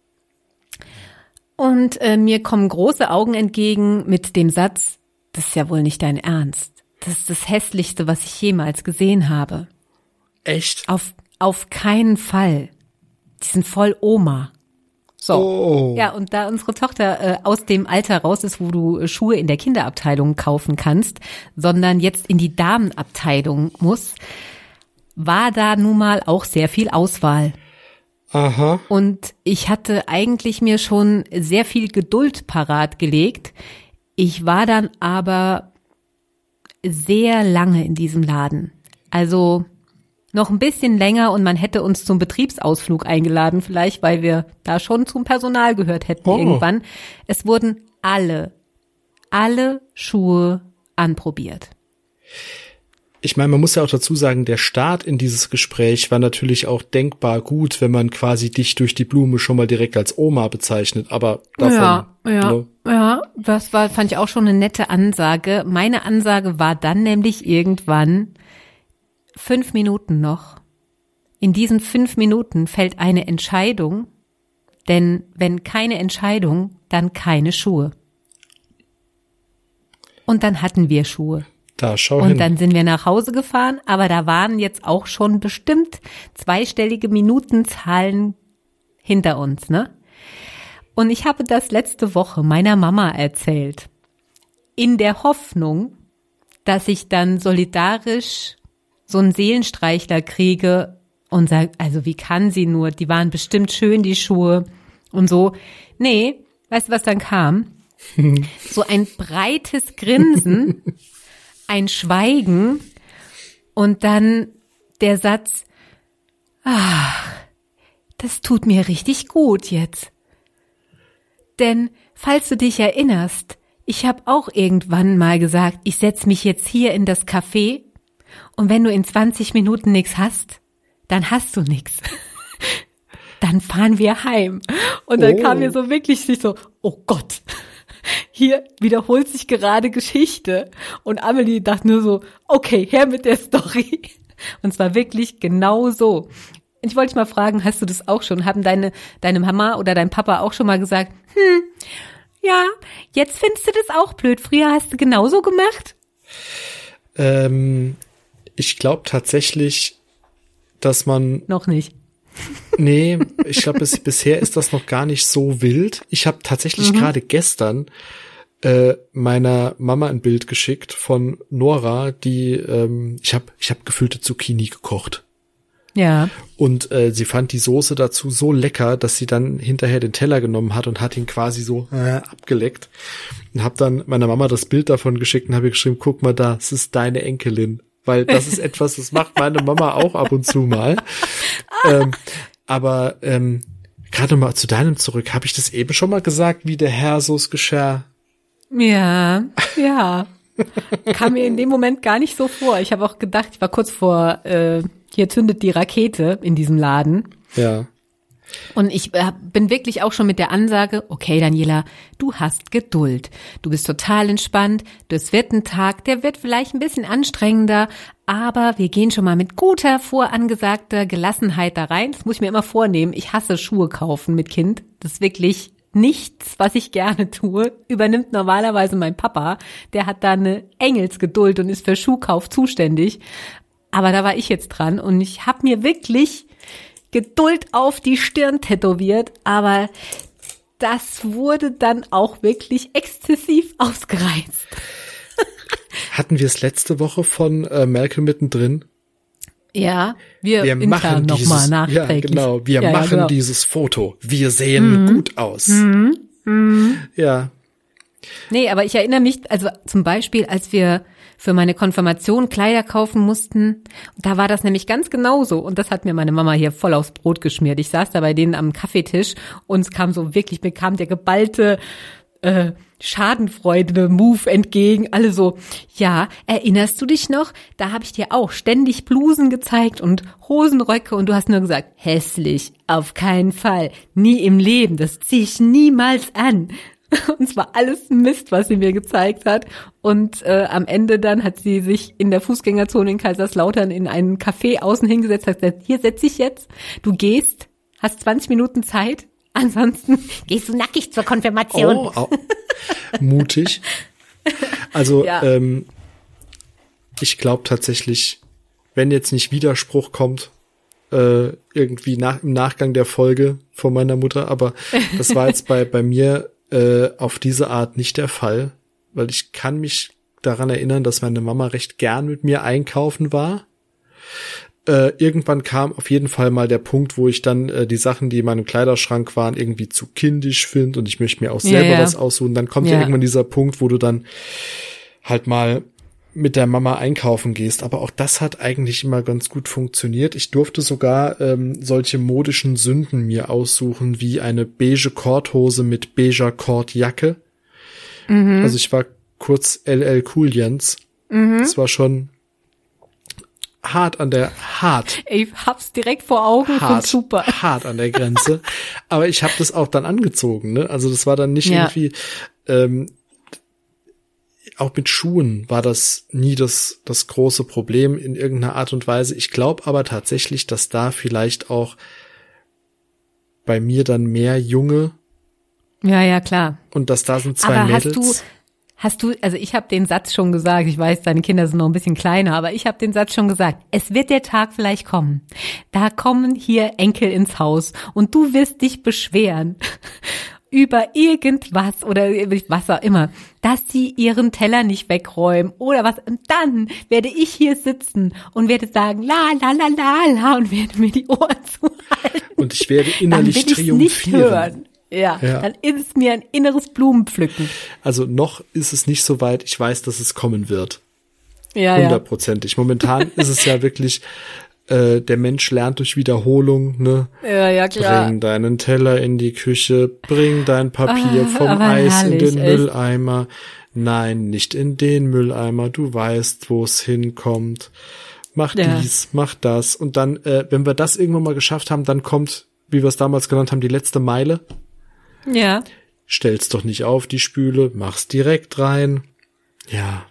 S1: Und äh, mir kommen große Augen entgegen mit dem Satz, das ist ja wohl nicht dein Ernst. Das ist das Hässlichste, was ich jemals gesehen habe.
S2: Echt?
S1: Auf, auf keinen Fall. Die sind voll Oma. So.
S2: Oh.
S1: Ja, und da unsere Tochter äh, aus dem Alter raus ist, wo du äh, Schuhe in der Kinderabteilung kaufen kannst, sondern jetzt in die Damenabteilung muss, war da nun mal auch sehr viel Auswahl.
S2: Aha.
S1: Und ich hatte eigentlich mir schon sehr viel Geduld parat gelegt. Ich war dann aber sehr lange in diesem Laden. Also noch ein bisschen länger und man hätte uns zum Betriebsausflug eingeladen, vielleicht, weil wir da schon zum Personal gehört hätten oh. irgendwann. Es wurden alle, alle Schuhe anprobiert.
S2: Ich meine, man muss ja auch dazu sagen, der Start in dieses Gespräch war natürlich auch denkbar gut, wenn man quasi dich durch die Blume schon mal direkt als Oma bezeichnet, aber davon,
S1: ja, ja,
S2: ne?
S1: ja, das war, fand ich auch schon eine nette Ansage. Meine Ansage war dann nämlich irgendwann fünf Minuten noch. In diesen fünf Minuten fällt eine Entscheidung, denn wenn keine Entscheidung, dann keine Schuhe. Und dann hatten wir Schuhe.
S2: Da, schau
S1: Und
S2: hin.
S1: dann sind wir nach Hause gefahren, aber da waren jetzt auch schon bestimmt zweistellige Minutenzahlen hinter uns, ne? Und ich habe das letzte Woche meiner Mama erzählt, in der Hoffnung, dass ich dann solidarisch so einen Seelenstreichler kriege und sage, also wie kann sie nur, die waren bestimmt schön, die Schuhe und so. Nee, weißt du, was dann kam? So ein breites Grinsen, ein Schweigen und dann der Satz, ach, das tut mir richtig gut jetzt. Denn, falls du dich erinnerst, ich habe auch irgendwann mal gesagt, ich setz mich jetzt hier in das Café und wenn du in zwanzig Minuten nichts hast, dann hast du nichts. Dann fahren wir heim. Und dann oh. kam mir so wirklich so, oh Gott, hier wiederholt sich gerade Geschichte. Und Amelie dachte nur so, okay, her mit der Story. Und zwar wirklich genau so. Ich wollte dich mal fragen, hast du das auch schon? Haben deine deine Mama oder dein Papa auch schon mal gesagt, hm, ja, jetzt findest du das auch blöd. Früher hast du genauso gemacht?
S2: Ähm, ich glaube tatsächlich, dass man...
S1: Noch nicht.
S2: Nee, ich glaube, bis, bisher ist das noch gar nicht so wild. Ich habe tatsächlich mhm. gerade gestern äh, meiner Mama ein Bild geschickt von Nora, die, ähm, ich habe ich hab gefüllte Zucchini gekocht.
S1: Ja.
S2: Und äh, sie fand die Soße dazu so lecker, dass sie dann hinterher den Teller genommen hat und hat ihn quasi so äh, abgeleckt. Und habe dann meiner Mama das Bild davon geschickt und habe ihr geschrieben, guck mal da, es ist deine Enkelin. Weil das ist etwas, das macht meine Mama auch ab und zu mal. ähm, aber ähm, gerade mal zu deinem zurück, habe ich das eben schon mal gesagt, wie der Herr so's geschah?
S1: Ja, ja. Kam mir in dem Moment gar nicht so vor. Ich habe auch gedacht, ich war kurz vor, äh, hier zündet die Rakete in diesem Laden.
S2: Ja.
S1: Und ich äh, bin wirklich auch schon mit der Ansage, okay, Daniela, du hast Geduld. Du bist total entspannt. Das wird ein Tag, der wird vielleicht ein bisschen anstrengender, aber wir gehen schon mal mit guter, vorangesagter Gelassenheit da rein. Das muss ich mir immer vornehmen. Ich hasse Schuhe kaufen mit Kind. Das ist wirklich nichts, was ich gerne tue. Übernimmt normalerweise mein Papa. Der hat da eine Engelsgeduld und ist für Schuhkauf zuständig. Aber da war ich jetzt dran und ich habe mir wirklich Geduld auf die Stirn tätowiert, aber das wurde dann auch wirklich exzessiv ausgereizt.
S2: Hatten wir es letzte Woche von äh, Malcolm mittendrin?
S1: Ja, wir,
S2: wir machen
S1: noch
S2: dieses,
S1: mal nachträglich.
S2: Ja, genau, wir
S1: ja,
S2: machen
S1: ja, genau.
S2: dieses Foto. Wir sehen
S1: mhm.
S2: gut aus.
S1: Mhm. Mhm.
S2: Ja.
S1: Nee, aber ich erinnere mich, also zum Beispiel, als wir für meine Konfirmation Kleider kaufen mussten, da war das nämlich ganz genauso und das hat mir meine Mama hier voll aufs Brot geschmiert. Ich saß da bei denen am Kaffeetisch und es kam so wirklich, mir kam der geballte äh, Schadenfreude-Move entgegen. Alle so, ja, erinnerst du dich noch? Da habe ich dir auch ständig Blusen gezeigt und Hosenröcke und du hast nur gesagt, hässlich, auf keinen Fall, nie im Leben, das ziehe ich niemals an. Und es war alles Mist, was sie mir gezeigt hat. Und äh, am Ende dann hat sie sich in der Fußgängerzone in Kaiserslautern in einen Café außen hingesetzt, hat gesagt, hier setz ich jetzt, du gehst, hast zwanzig Minuten Zeit, ansonsten gehst du nackig zur Konfirmation.
S2: Oh, oh. Mutig. Also
S1: ja.
S2: ähm, ich glaube tatsächlich, wenn jetzt nicht Widerspruch kommt, äh, irgendwie nach, im Nachgang der Folge von meiner Mutter, aber das war jetzt bei bei mir auf diese Art nicht der Fall, weil ich kann mich daran erinnern, dass meine Mama recht gern mit mir einkaufen war. Äh, irgendwann kam auf jeden Fall mal der Punkt, wo ich dann äh, die Sachen, die in meinem Kleiderschrank waren, irgendwie zu kindisch finde und ich möchte mir auch selber
S1: ja, ja.
S2: was aussuchen. Dann kommt ja.
S1: ja
S2: irgendwann dieser Punkt, wo du dann halt mal mit der Mama einkaufen gehst, aber auch das hat eigentlich immer ganz gut funktioniert. Ich durfte sogar ähm, solche modischen Sünden mir aussuchen, wie eine beige Korthose mit beiger Kordjacke. Mhm. Also ich war kurz L L Cool Jens. Mhm. Das war schon hart an der, hart.
S1: Ich hab's direkt vor Augen,
S2: hart,
S1: super.
S2: Hart an der Grenze. Aber ich habe das auch dann angezogen, ne? Also das war dann nicht
S1: ja.
S2: irgendwie, ähm, auch mit Schuhen war das nie das das große Problem in irgendeiner Art und Weise. Ich glaube aber tatsächlich, dass da vielleicht auch bei mir dann mehr Junge.
S1: Ja, ja, klar.
S2: Und dass da sind zwei
S1: aber
S2: Mädels.
S1: Hast du, hast du, also ich habe den Satz schon gesagt, ich weiß, deine Kinder sind noch ein bisschen kleiner, aber ich habe den Satz schon gesagt, es wird der Tag vielleicht kommen. Da kommen hier Enkel ins Haus und du wirst dich beschweren über irgendwas oder was auch immer, dass sie ihren Teller nicht wegräumen oder was. Und dann werde ich hier sitzen und werde sagen, la, la, la, la, la und werde mir die Ohren zuhalten.
S2: Und ich werde innerlich
S1: dann will
S2: triumphieren.
S1: Nicht hören. Ja, ja, dann ist es mir ein inneres Blumenpflücken.
S2: Also noch ist es nicht so weit, ich weiß, dass es kommen wird.
S1: Ja,
S2: hundertprozentig. Momentan ist es ja wirklich, äh, der Mensch lernt durch Wiederholung, ne?
S1: Ja, ja, klar.
S2: Bring deinen Teller in die Küche, bring dein Papier
S1: ah,
S2: vom Eis
S1: herrlich,
S2: in den
S1: echt.
S2: Mülleimer. Nein, nicht in den Mülleimer, du weißt, wo es hinkommt. Mach
S1: ja.
S2: dies, mach das. Und dann, äh, wenn wir das irgendwann mal geschafft haben, dann kommt, wie wir es damals genannt haben, die letzte Meile.
S1: Ja.
S2: Stell's doch nicht auf, die Spüle, mach's direkt rein. Ja.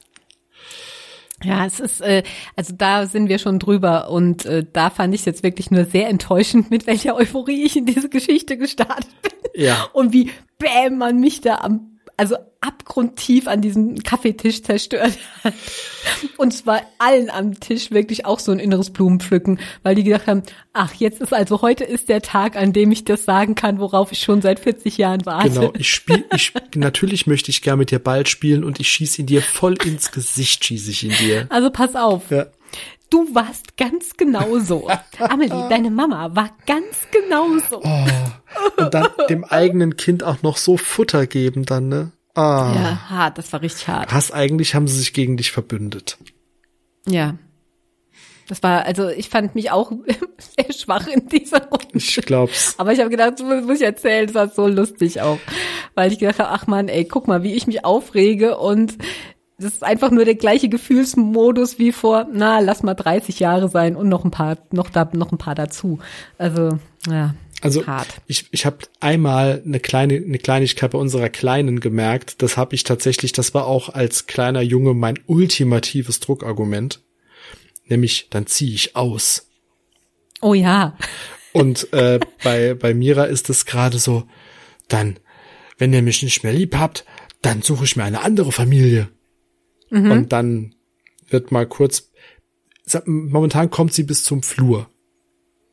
S1: Ja, es ist, äh, also da sind wir schon drüber und äh, da fand ich es jetzt wirklich nur sehr enttäuschend, mit welcher Euphorie ich in diese Geschichte gestartet bin.
S2: Ja.
S1: Und wie bäm man mich da am, also abgrundtief an diesem Kaffeetisch zerstört hat. Und es war allen am Tisch wirklich auch so ein inneres Blumenpflücken, weil die gedacht haben, ach, jetzt ist also, heute ist der Tag, an dem ich das sagen kann, worauf ich schon seit vierzig Jahren warte.
S2: Genau, ich spiel, ich, natürlich möchte ich gern mit dir Ball spielen und ich schieße ihn dir voll ins Gesicht, schieße ich ihn dir.
S1: Also pass auf.
S2: Ja.
S1: Du warst ganz genauso. Amelie, deine Mama war ganz genauso.
S2: Oh, und dann dem eigenen Kind auch noch so Futter geben dann, ne? Ah.
S1: Ja, hart, das war richtig hart.
S2: Was eigentlich haben sie sich gegen dich verbündet?
S1: Ja. Das war, also ich fand mich auch sehr schwach in dieser Runde.
S2: Ich glaub's.
S1: Aber ich habe gedacht, das muss ich erzählen, das war so lustig auch. Weil ich gedacht habe, ach man, ey, guck mal, wie ich mich aufrege und das ist einfach nur der gleiche Gefühlsmodus wie vor, na, lass mal dreißig Jahre sein und noch ein paar, noch da, noch ein paar dazu. Also, ja.
S2: Also
S1: hart.
S2: ich ich habe einmal eine kleine eine Kleinigkeit bei unserer Kleinen gemerkt. Das habe ich tatsächlich, das war auch als kleiner Junge mein ultimatives Druckargument. Nämlich, dann ziehe ich aus.
S1: Oh ja.
S2: Und äh, bei bei Mira ist es gerade so, dann, wenn ihr mich nicht mehr lieb habt, dann suche ich mir eine andere Familie. Mhm. Und dann wird mal kurz, momentan kommt sie bis zum Flur.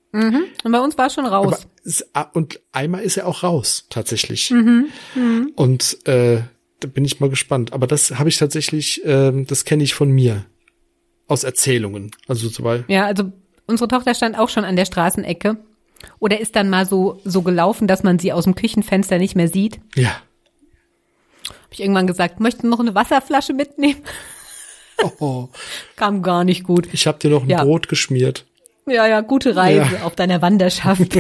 S1: Mhm. Und bei uns war es schon raus.
S2: Aber es, und einmal ist er auch raus, tatsächlich.
S1: Mhm. Mhm.
S2: Und äh, da bin ich mal gespannt. Aber das habe ich tatsächlich, äh, das kenne ich von mir. Aus Erzählungen. Also zum
S1: Ja, also unsere Tochter stand auch schon an der Straßenecke. Oder ist dann mal so so gelaufen, dass man sie aus dem Küchenfenster nicht mehr sieht.
S2: Ja.
S1: Habe ich irgendwann gesagt, möchtest du noch eine Wasserflasche mitnehmen?
S2: Oh.
S1: Kam gar nicht gut.
S2: Ich habe dir noch ein
S1: ja.
S2: Brot geschmiert.
S1: Ja, ja, gute Reise ja. auf deiner Wanderschaft.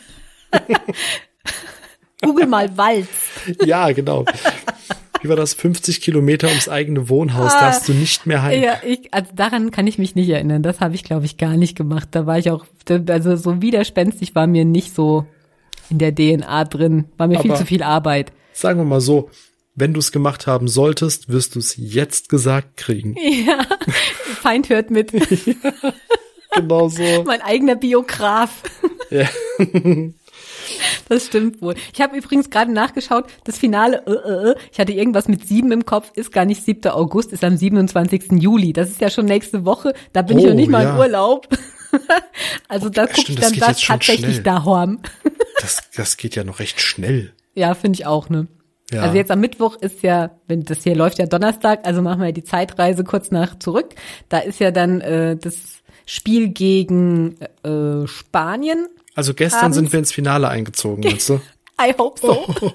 S1: Google mal Walz.
S2: Ja, genau. Wie war das? fünfzig Kilometer ums eigene Wohnhaus, ah, darfst du nicht mehr heim.
S1: Ja, ich, also daran kann ich mich nicht erinnern. Das habe ich, glaube ich, gar nicht gemacht. Da war ich auch, also so widerspenstig war mir nicht so in der D N A drin. War mir Aber viel zu viel Arbeit.
S2: Sagen wir mal so, wenn du es gemacht haben solltest, wirst du es jetzt gesagt kriegen.
S1: Ja, Feind hört mit.
S2: Ja, genau so.
S1: Mein eigener Biograf.
S2: Ja.
S1: Das stimmt wohl. Ich habe übrigens gerade nachgeschaut, das Finale, äh, äh, ich hatte irgendwas mit sieben im Kopf, ist gar nicht siebter August, ist am siebenundzwanzigsten Juli. Das ist ja schon nächste Woche, da bin
S2: oh,
S1: ich noch nicht mal
S2: ja.
S1: im Urlaub. Also okay, da gucke ich dann das, das tatsächlich daheim.
S2: Das, das geht ja noch recht schnell.
S1: Ja, finde ich auch, ne?
S2: Ja.
S1: Also jetzt am Mittwoch ist ja, wenn das hier läuft ja Donnerstag, also machen wir die Zeitreise kurz nach zurück. Da ist ja dann äh, das Spiel gegen äh, Spanien.
S2: Also gestern abends. Sind wir ins Finale eingezogen, meinst du?
S1: I hope so. Oh.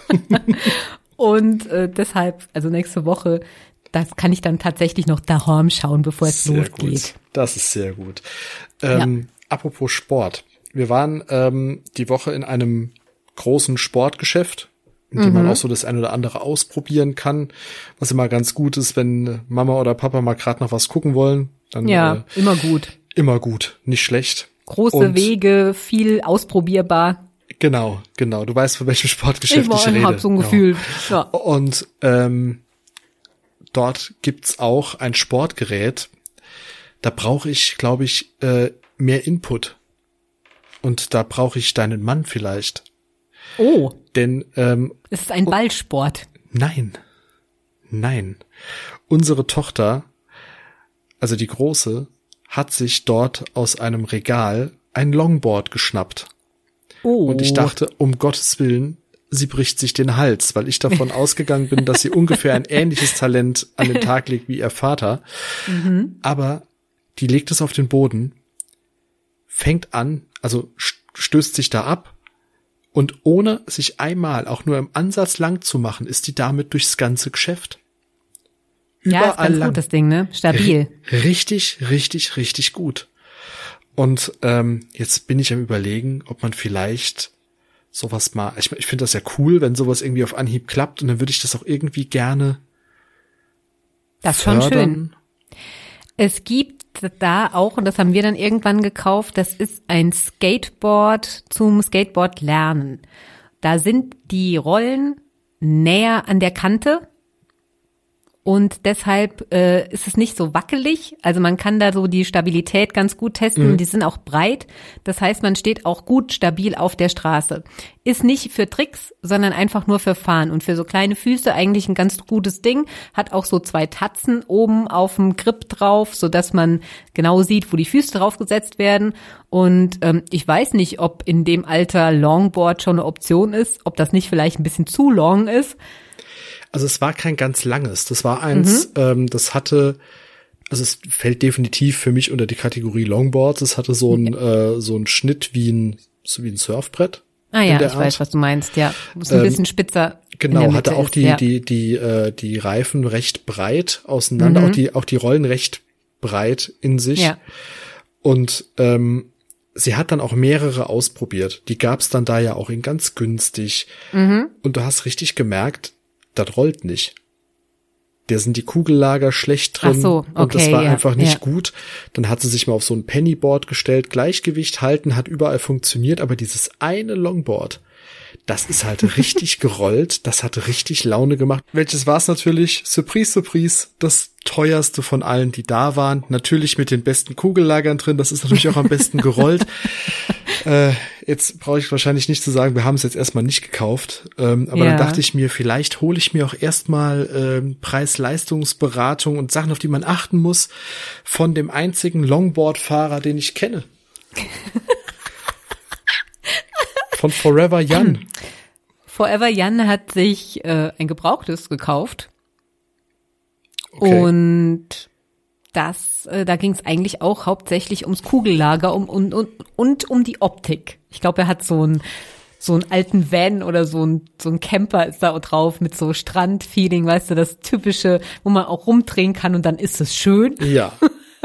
S1: Und äh, deshalb, also nächste Woche, das kann ich dann tatsächlich noch daheim schauen, bevor es sehr losgeht.
S2: Gut. Das ist sehr gut. Ähm, ja. Apropos Sport. Wir waren ähm, die Woche in einem großen Sportgeschäft, in dem mhm. man auch so das ein oder andere ausprobieren kann, was immer ganz gut ist, wenn Mama oder Papa mal gerade noch was gucken wollen. Dann,
S1: ja, äh, immer gut.
S2: Immer gut, nicht schlecht.
S1: Große
S2: und
S1: Wege, viel ausprobierbar.
S2: Genau, genau. Du weißt, von welchem Sportgeschäft ich, ich rede. Ich habe
S1: so ein Gefühl.
S2: Ja. Und ähm, dort gibt's auch ein Sportgerät. Da brauche ich, glaube ich, äh, mehr Input. Und da brauche ich deinen Mann vielleicht.
S1: Oh.
S2: Denn ähm,
S1: ist es ein Ballsport?
S2: Nein, nein. Unsere Tochter, also die Große, hat sich dort aus einem Regal ein Longboard geschnappt.
S1: Oh.
S2: Und ich dachte, um Gottes Willen, sie bricht sich den Hals, weil ich davon ausgegangen bin, dass sie ungefähr ein ähnliches Talent an den Tag legt wie ihr Vater.
S1: Mhm.
S2: Aber die legt es auf den Boden, fängt an, also stößt sich da ab und ohne sich einmal auch nur im Ansatz lang zu machen, ist die damit durchs ganze Geschäft.
S1: Ja, ist ganz gut, das Ding, ne? Stabil.
S2: Richtig, richtig, richtig gut. Und ähm, jetzt bin ich am Überlegen, ob man vielleicht sowas mal, ich, ich finde das ja cool, wenn sowas irgendwie auf Anhieb klappt und dann würde ich das auch irgendwie gerne
S1: Das ist schon schön. Es gibt da auch, und das haben wir dann irgendwann gekauft, das ist ein Skateboard zum Skateboard lernen. Da sind die Rollen näher an der Kante. Und deshalb äh, ist es nicht so wackelig. Also man kann da so die Stabilität ganz gut testen.
S2: Mhm.
S1: Die sind auch breit. Das heißt, man steht auch gut stabil auf der Straße. Ist nicht für Tricks, sondern einfach nur für Fahren. Und für so kleine Füße eigentlich ein ganz gutes Ding. Hat auch so zwei Tatzen oben auf dem Grip drauf, sodass man genau sieht, wo die Füße draufgesetzt werden. Und ähm, ich weiß nicht, ob in dem Alter Longboard schon eine Option ist, ob das nicht vielleicht ein bisschen zu long ist.
S2: Also es war kein ganz langes. Das war eins, mhm. ähm, das hatte, also es fällt definitiv für mich unter die Kategorie Longboards. Es hatte so ein äh, so ein Schnitt wie ein so wie ein Surfbrett.
S1: Ah ja, ich
S2: Art.
S1: weiß, was du meinst. Ja, ist ein ähm, bisschen spitzer.
S2: Genau, hatte auch
S1: ist,
S2: die
S1: ja.
S2: die die äh, die Reifen recht breit auseinander, mhm. auch die auch die Rollen recht breit in sich.
S1: Ja.
S2: Und ähm, sie hat dann auch mehrere ausprobiert. Die gab's dann da ja auch in ganz günstig.
S1: Mhm.
S2: Und du hast richtig gemerkt, das rollt nicht. Da sind die Kugellager schlecht drin.
S1: Ach so, okay,
S2: und das war
S1: ja,
S2: einfach nicht
S1: ja.
S2: gut. Dann hat sie sich mal auf so ein Pennyboard gestellt. Gleichgewicht halten hat überall funktioniert, aber dieses eine Longboard, das ist halt richtig gerollt. Das hat richtig Laune gemacht. Welches war es natürlich? Surprise, Surprise. Das teuerste von allen, die da waren. Natürlich mit den besten Kugellagern drin. Das ist natürlich auch am besten gerollt. äh, jetzt brauche ich wahrscheinlich nicht zu sagen, wir haben es jetzt erstmal nicht gekauft. Ähm, aber
S1: ja.
S2: dann dachte ich mir, vielleicht hole ich mir auch erstmal ähm, Preis-Leistungsberatung und Sachen, auf die man achten muss, von dem einzigen Longboard-Fahrer, den ich kenne. von Forever Jan.
S1: Forever Jan hat sich äh, ein Gebrauchtes gekauft.
S2: Okay.
S1: Und das, äh, da ging es eigentlich auch hauptsächlich ums Kugellager um, und, und, und um die Optik. Ich glaube, er hat so einen so einen alten Van oder so ein so ein Camper ist da drauf mit so Strandfeeling, weißt du, das typische, wo man auch rumdrehen kann und dann ist es schön.
S2: Ja.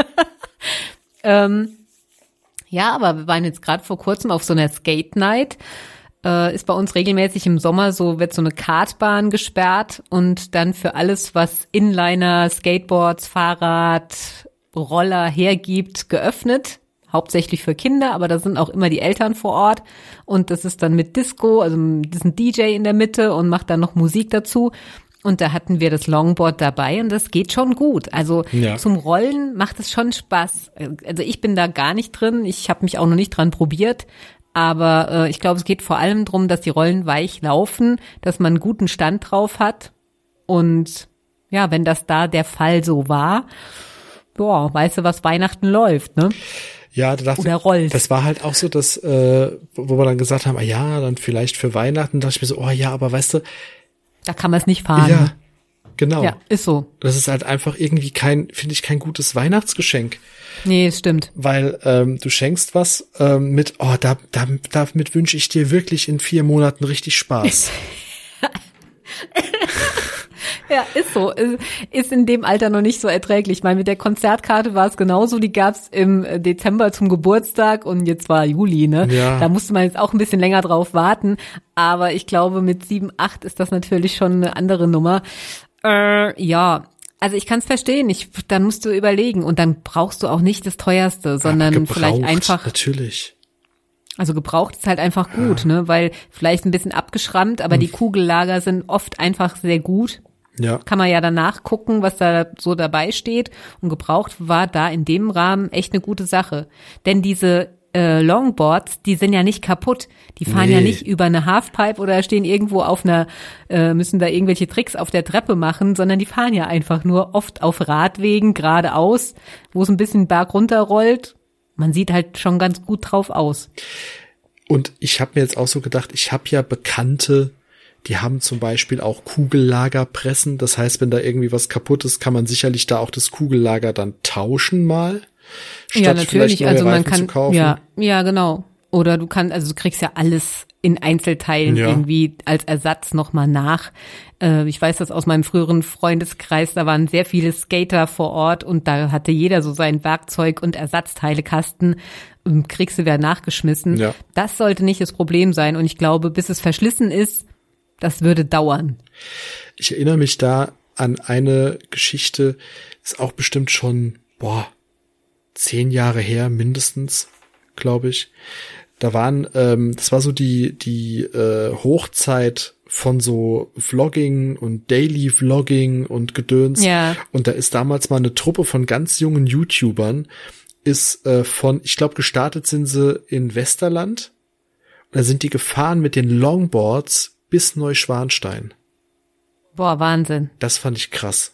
S1: ähm, ja, aber wir waren jetzt gerade vor kurzem auf so einer Skate Night. Äh, ist bei uns regelmäßig im Sommer so, wird so eine Kartbahn gesperrt und dann für alles, was Inliner, Skateboards, Fahrrad, Roller hergibt, geöffnet. Hauptsächlich für Kinder, aber da sind auch immer die Eltern vor Ort und das ist dann mit Disco, also das ist ein D J in der Mitte und macht dann noch Musik dazu und da hatten wir das Longboard dabei und das geht schon gut. Also
S2: ja.
S1: Zum Rollen macht es schon Spaß. Also ich bin da gar nicht drin, ich habe mich auch noch nicht dran probiert, aber äh, ich glaube, es geht vor allem darum, dass die Rollen weich laufen, dass man einen guten Stand drauf hat und ja, wenn das da der Fall so war, boah, weißt du, was Weihnachten läuft, ne?
S2: Ja, da dachte
S1: Oder rollt.
S2: Das war halt auch so, dass, äh, wo wir dann gesagt haben, ah ja, dann vielleicht für Weihnachten, dachte ich mir so, oh ja, aber weißt du.
S1: Da kann man es nicht fahren.
S2: Ja, genau.
S1: Ja, ist so.
S2: Das ist halt einfach irgendwie kein, finde ich, kein gutes Weihnachtsgeschenk.
S1: Nee, es stimmt.
S2: Weil ähm, du schenkst was ähm, mit, oh, da, da, damit wünsche ich dir wirklich in vier Monaten richtig Spaß.
S1: Ja, ist so. Ist in dem Alter noch nicht so erträglich. Ich meine, mit der Konzertkarte war es genauso. Die gab's im Dezember zum Geburtstag und jetzt war Juli, ne?
S2: Ja.
S1: Da musste man jetzt auch ein bisschen länger drauf warten. Aber ich glaube, mit sieben, acht ist das natürlich schon eine andere Nummer. Äh, ja, also ich kann es verstehen. Ich, dann musst du überlegen und dann brauchst du auch nicht das Teuerste, sondern
S2: gebraucht,
S1: vielleicht einfach.
S2: Natürlich.
S1: Also gebraucht ist halt einfach gut, ja. Ne? Weil vielleicht ein bisschen abgeschrammt, aber hm. die Kugellager sind oft einfach sehr gut.
S2: Ja.
S1: Kann man ja danach gucken, was da so dabei steht. Und gebraucht war da in dem Rahmen echt eine gute Sache. Denn diese äh, Longboards, die sind ja nicht kaputt. Die fahren
S2: nee.
S1: ja nicht über eine Halfpipe oder stehen irgendwo auf einer, äh, müssen da irgendwelche Tricks auf der Treppe machen, sondern die fahren ja einfach nur oft auf Radwegen geradeaus, wo es ein bisschen Berg runterrollt. Man sieht halt schon ganz gut drauf aus.
S2: Und ich habe mir jetzt auch so gedacht, ich habe ja Bekannte, die haben zum Beispiel auch Kugellagerpressen. Das heißt, wenn da irgendwie was kaputt ist, kann man sicherlich da auch das Kugellager dann tauschen mal. Statt
S1: ja, natürlich. Also man
S2: Reifen
S1: kann,
S2: zu kaufen.
S1: ja, ja, genau. Oder du kannst, also du kriegst ja alles in Einzelteilen
S2: ja.
S1: irgendwie als Ersatz nochmal nach. Äh, ich weiß das aus meinem früheren Freundeskreis, da waren sehr viele Skater vor Ort und da hatte jeder so sein Werkzeug- und Ersatzteilekasten. Kriegst du wieder nachgeschmissen.
S2: Ja.
S1: Das sollte nicht das Problem sein. Und ich glaube, bis es verschlissen ist, das würde dauern.
S2: Ich erinnere mich da an eine Geschichte, ist auch bestimmt schon, boah, zehn Jahre her mindestens, glaube ich. Da waren, ähm, das war so die die äh, Hochzeit von so Vlogging und Daily Vlogging und Gedöns.
S1: Ja.
S2: Und da ist damals mal eine Truppe von ganz jungen YouTubern, ist äh, von, ich glaube, gestartet sind sie in Westerland. Und da sind die gefahren mit den Longboards bis Neuschwanstein.
S1: Boah, Wahnsinn.
S2: Das fand ich krass.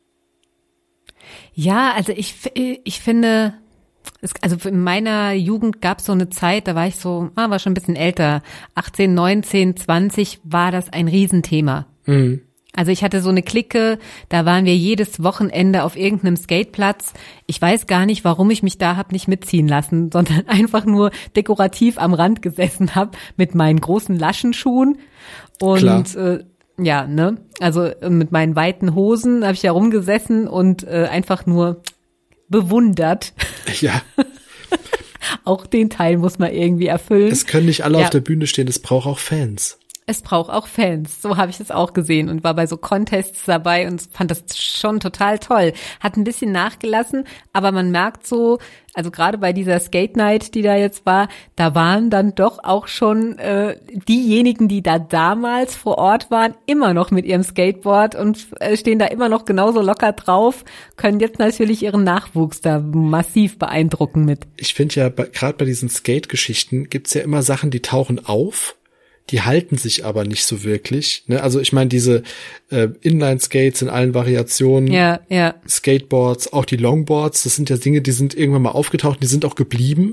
S1: Ja, also ich, ich finde, es, also in meiner Jugend gab es so eine Zeit, da war ich so, ah, war schon ein bisschen älter, achtzehn, neunzehn, zwanzig war das ein Riesenthema.
S2: Mhm.
S1: Also ich hatte so eine Clique, da waren wir jedes Wochenende auf irgendeinem Skateplatz. Ich weiß gar nicht, warum ich mich da hab nicht mitziehen lassen, sondern einfach nur dekorativ am Rand gesessen hab mit meinen großen Laschenschuhen und äh, ja, ne, also mit meinen weiten Hosen habe ich ja rumgesessen und äh, einfach nur bewundert.
S2: Ja.
S1: Auch den Teil muss man irgendwie erfüllen.
S2: Es können nicht alle
S1: ja.
S2: auf der Bühne stehen, es braucht auch Fans.
S1: Es braucht auch Fans. So habe ich es auch gesehen und war bei so Contests dabei und fand das schon total toll. Hat ein bisschen nachgelassen, aber man merkt so, also gerade bei dieser Skate Night, die da jetzt war, da waren dann doch auch schon äh, diejenigen, die da damals vor Ort waren, immer noch mit ihrem Skateboard und äh, stehen da immer noch genauso locker drauf, können jetzt natürlich ihren Nachwuchs da massiv beeindrucken mit.
S2: Ich finde ja, gerade bei diesen Skate-Geschichten gibt's ja immer Sachen, die tauchen auf. Die halten sich aber nicht so wirklich. Ne? Also ich meine, diese äh, Inline-Skates in allen Variationen,
S1: ja, ja.
S2: Skateboards, auch die Longboards, das sind ja Dinge, die sind irgendwann mal aufgetaucht, die sind auch geblieben.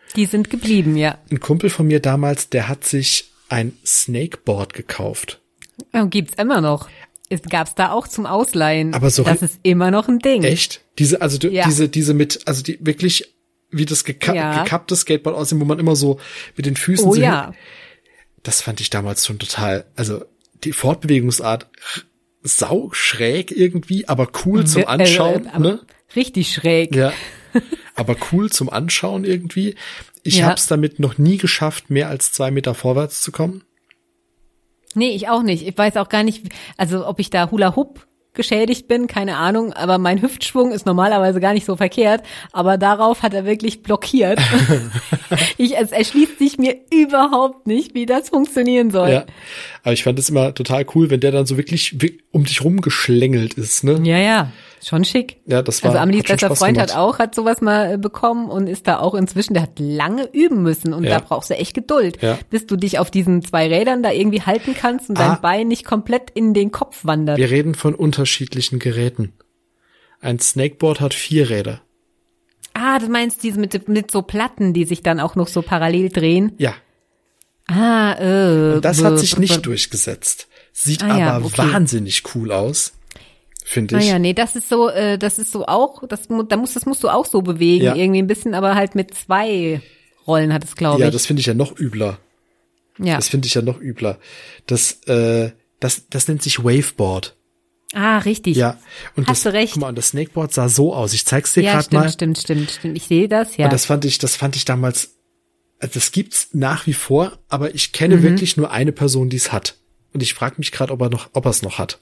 S1: Die sind geblieben, ja.
S2: Ein Kumpel von mir damals, der hat sich ein Snakeboard gekauft.
S1: Oh, gibt's immer noch. Es gab's da auch zum Ausleihen.
S2: Aber so
S1: das ist immer noch ein Ding.
S2: Echt? Diese, also du,
S1: Ja.
S2: diese, diese mit, also die wirklich wie das geka-
S1: Ja.
S2: gekappte Skateboard aussehen, wo man immer so mit den Füßen
S1: Oh
S2: so
S1: ja.
S2: hin- Das fand ich damals schon total, also die Fortbewegungsart sau schräg irgendwie, aber cool zum Anschauen,
S1: Äh, äh, aber
S2: ne?
S1: Richtig schräg.
S2: Ja. Aber cool zum Anschauen irgendwie. Ich
S1: Ja.
S2: hab's damit noch nie geschafft, mehr als zwei Meter vorwärts zu kommen.
S1: Nee, ich auch nicht. Ich weiß auch gar nicht, also ob ich da Hula Hoop geschädigt bin, keine Ahnung, aber mein Hüftschwung ist normalerweise gar nicht so verkehrt, aber darauf hat er wirklich blockiert. ich, es erschließt sich mir überhaupt nicht, wie das funktionieren soll.
S2: Ja. Aber ich fand es immer total cool, wenn der dann so wirklich wi- um dich rumgeschlängelt ist, ne?
S1: Ja, ja, schon schick.
S2: Ja, das war,
S1: Also Amelies
S2: hat schon
S1: bester
S2: Spaß
S1: Freund
S2: gemacht.
S1: hat auch, hat sowas mal äh, bekommen und ist da auch inzwischen, der hat lange üben müssen und
S2: Ja.
S1: da brauchst du echt Geduld,
S2: Ja.
S1: bis du dich auf diesen zwei Rädern da irgendwie halten kannst und
S2: Ah.
S1: dein Bein nicht komplett in den Kopf wandert.
S2: Wir reden von unterschiedlichen Geräten. Ein Snakeboard hat vier Räder.
S1: Ah, du meinst diese mit, mit so Platten, die sich dann auch noch so parallel drehen?
S2: Ja,
S1: Ah, äh.
S2: und das
S1: b-
S2: hat sich
S1: b-
S2: nicht
S1: b-
S2: durchgesetzt. Sieht
S1: Ah ja,
S2: aber
S1: okay.
S2: wahnsinnig cool aus, finde ich.
S1: Naja, nee, das ist so, äh, das ist so auch, das, mu- da muss, das musst du auch so bewegen,
S2: Ja.
S1: irgendwie ein bisschen, aber halt mit zwei Rollen hat es, glaube
S2: Ja,
S1: ich.
S2: das finde ich ja noch übler.
S1: ja.
S2: Das finde ich ja noch übler. Das, äh, das, das nennt sich Waveboard.
S1: Ah, richtig.
S2: Ja. Und
S1: Hast
S2: das,
S1: du recht.
S2: Guck mal, und das Snakeboard sah so aus. Ich zeig's dir
S1: Ja,
S2: gerade
S1: stimmt,
S2: mal.
S1: stimmt, stimmt, stimmt. Ich sehe das, ja.
S2: Und das fand ich, das fand ich damals, also das gibt's nach wie vor, aber ich kenne
S1: Mhm.
S2: wirklich nur eine Person, die es hat. Und ich frage mich gerade, ob er noch, ob er es noch hat.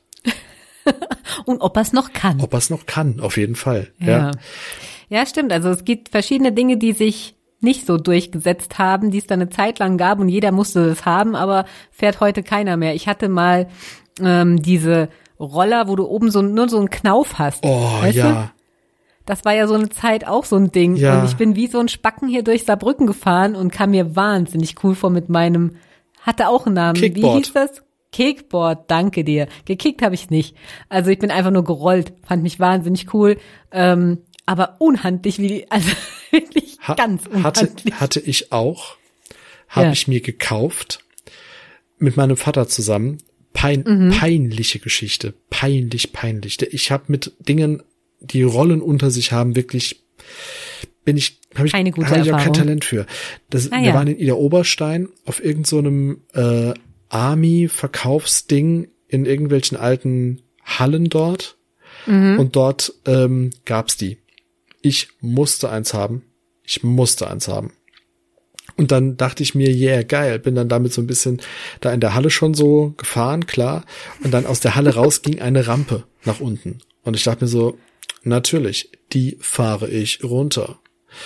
S1: Und ob er es noch kann.
S2: Ob er es noch kann, auf jeden Fall.
S1: ja.
S2: Ja.
S1: Ja, stimmt. Also es gibt verschiedene Dinge, die sich nicht so durchgesetzt haben, die es da eine Zeit lang gab und jeder musste es haben, aber fährt heute keiner mehr. Ich hatte mal ähm, diese Roller, wo du oben so nur so einen Knauf hast.
S2: Oh,
S1: weißt
S2: ja.
S1: Du? Das war ja so eine Zeit auch so ein Ding.
S2: Ja.
S1: Und ich bin wie so ein Spacken hier durch Saarbrücken gefahren und kam mir wahnsinnig cool vor mit meinem, hatte auch einen Namen.
S2: Kickboard.
S1: Wie hieß das? Kickboard, danke dir. Gekickt habe ich nicht. Also ich bin einfach nur gerollt, fand mich wahnsinnig cool, ähm, aber unhandlich wie die, also wirklich
S2: Ha
S1: ganz
S2: hatte,
S1: unhandlich.
S2: hatte ich auch, habe
S1: Ja.
S2: ich mir gekauft, mit meinem Vater zusammen. Pein,
S1: Mhm.
S2: Peinliche Geschichte. Peinlich, peinlich. Ich habe mit Dingen, die Rollen unter sich haben, wirklich, bin ich, habe ich,
S1: Keine gute
S2: hab ich auch kein
S1: Erfahrung.
S2: Talent für. Das,
S1: Ah,
S2: wir
S1: ja.
S2: waren in Ida Oberstein auf irgend so einem äh, Army-Verkaufsding in irgendwelchen alten Hallen dort.
S1: Mhm.
S2: Und dort ähm, gab's die. Ich musste eins haben. Ich musste eins haben. Und dann dachte ich mir, yeah, geil, bin dann damit so ein bisschen da in der Halle schon so gefahren, klar. Und dann aus der Halle raus ging eine Rampe nach unten. Und ich dachte mir so, natürlich, die fahre ich runter.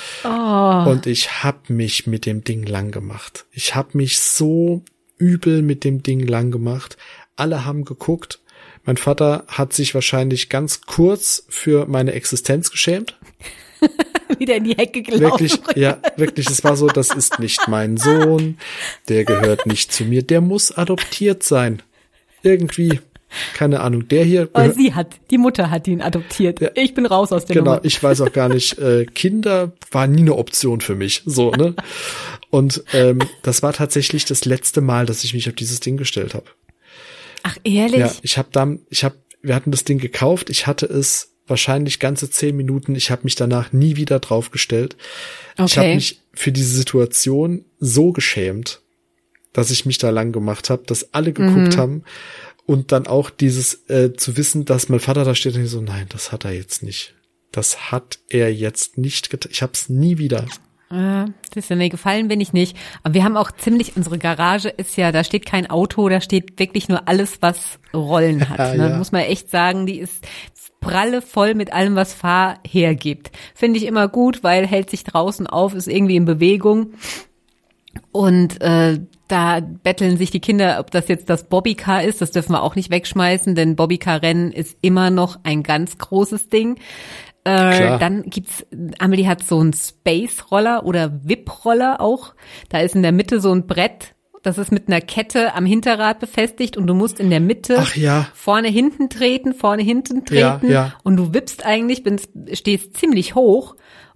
S1: Oh,
S2: Und ich hab mich mit dem Ding lang gemacht. Ich hab mich so übel mit dem Ding lang gemacht. Alle haben geguckt. Mein Vater hat sich wahrscheinlich ganz kurz für meine Existenz geschämt.
S1: wieder in die Hecke gelaufen.
S2: Wirklich, ja, wirklich, es war so, das ist nicht mein Sohn, der gehört nicht zu mir, der muss adoptiert sein. Irgendwie, keine Ahnung, der hier
S1: Aber
S2: gehört,
S1: sie hat, die Mutter hat ihn adoptiert.
S2: Ja.
S1: Ich bin raus aus der
S2: genau,
S1: Nummer.
S2: ich weiß auch gar nicht, äh, Kinder war nie eine Option für mich, so, ne? Und ähm, das war tatsächlich das letzte Mal, dass ich mich auf dieses Ding gestellt habe.
S1: Ach, ehrlich?
S2: Ja, ich habe dann, ich habe, wir hatten das Ding gekauft, ich hatte es wahrscheinlich ganze zehn Minuten, ich habe mich danach nie wieder draufgestellt. Ich habe
S1: Okay.
S2: mich für diese Situation so geschämt, dass ich mich da lang gemacht habe, dass alle geguckt
S1: Mhm.
S2: haben und dann auch dieses äh, zu wissen, dass mein Vater da steht und ich so, nein, das hat er jetzt nicht. Das hat er jetzt nicht getan. Ich habe es nie wieder.
S1: Äh, das ist ja, nee, gefallen bin ich nicht. Aber wir haben auch ziemlich, unsere Garage ist ja, da steht kein Auto, da steht wirklich nur alles, was Rollen hat.
S2: Ja,
S1: Ne?
S2: ja.
S3: Muss man echt sagen, die ist pralle voll mit allem, was Fahr hergibt. Finde ich immer gut, weil hält sich draußen auf, ist irgendwie in Bewegung. Und äh, da betteln sich die Kinder, ob das jetzt das Bobbycar ist, das dürfen wir auch nicht wegschmeißen, denn Bobbycar-Rennen ist immer noch ein ganz großes Ding. Äh,
S2: Klar.
S1: dann gibt's, Amelie hat so einen Space-Roller oder V I P-Roller auch. Da ist in der Mitte so ein Brett, das ist mit einer Kette am Hinterrad befestigt und du musst in der Mitte
S2: Ach ja.
S1: vorne hinten treten, vorne hinten
S2: Ja,
S1: treten
S2: ja.
S1: und du wippst eigentlich, bist, stehst ziemlich hoch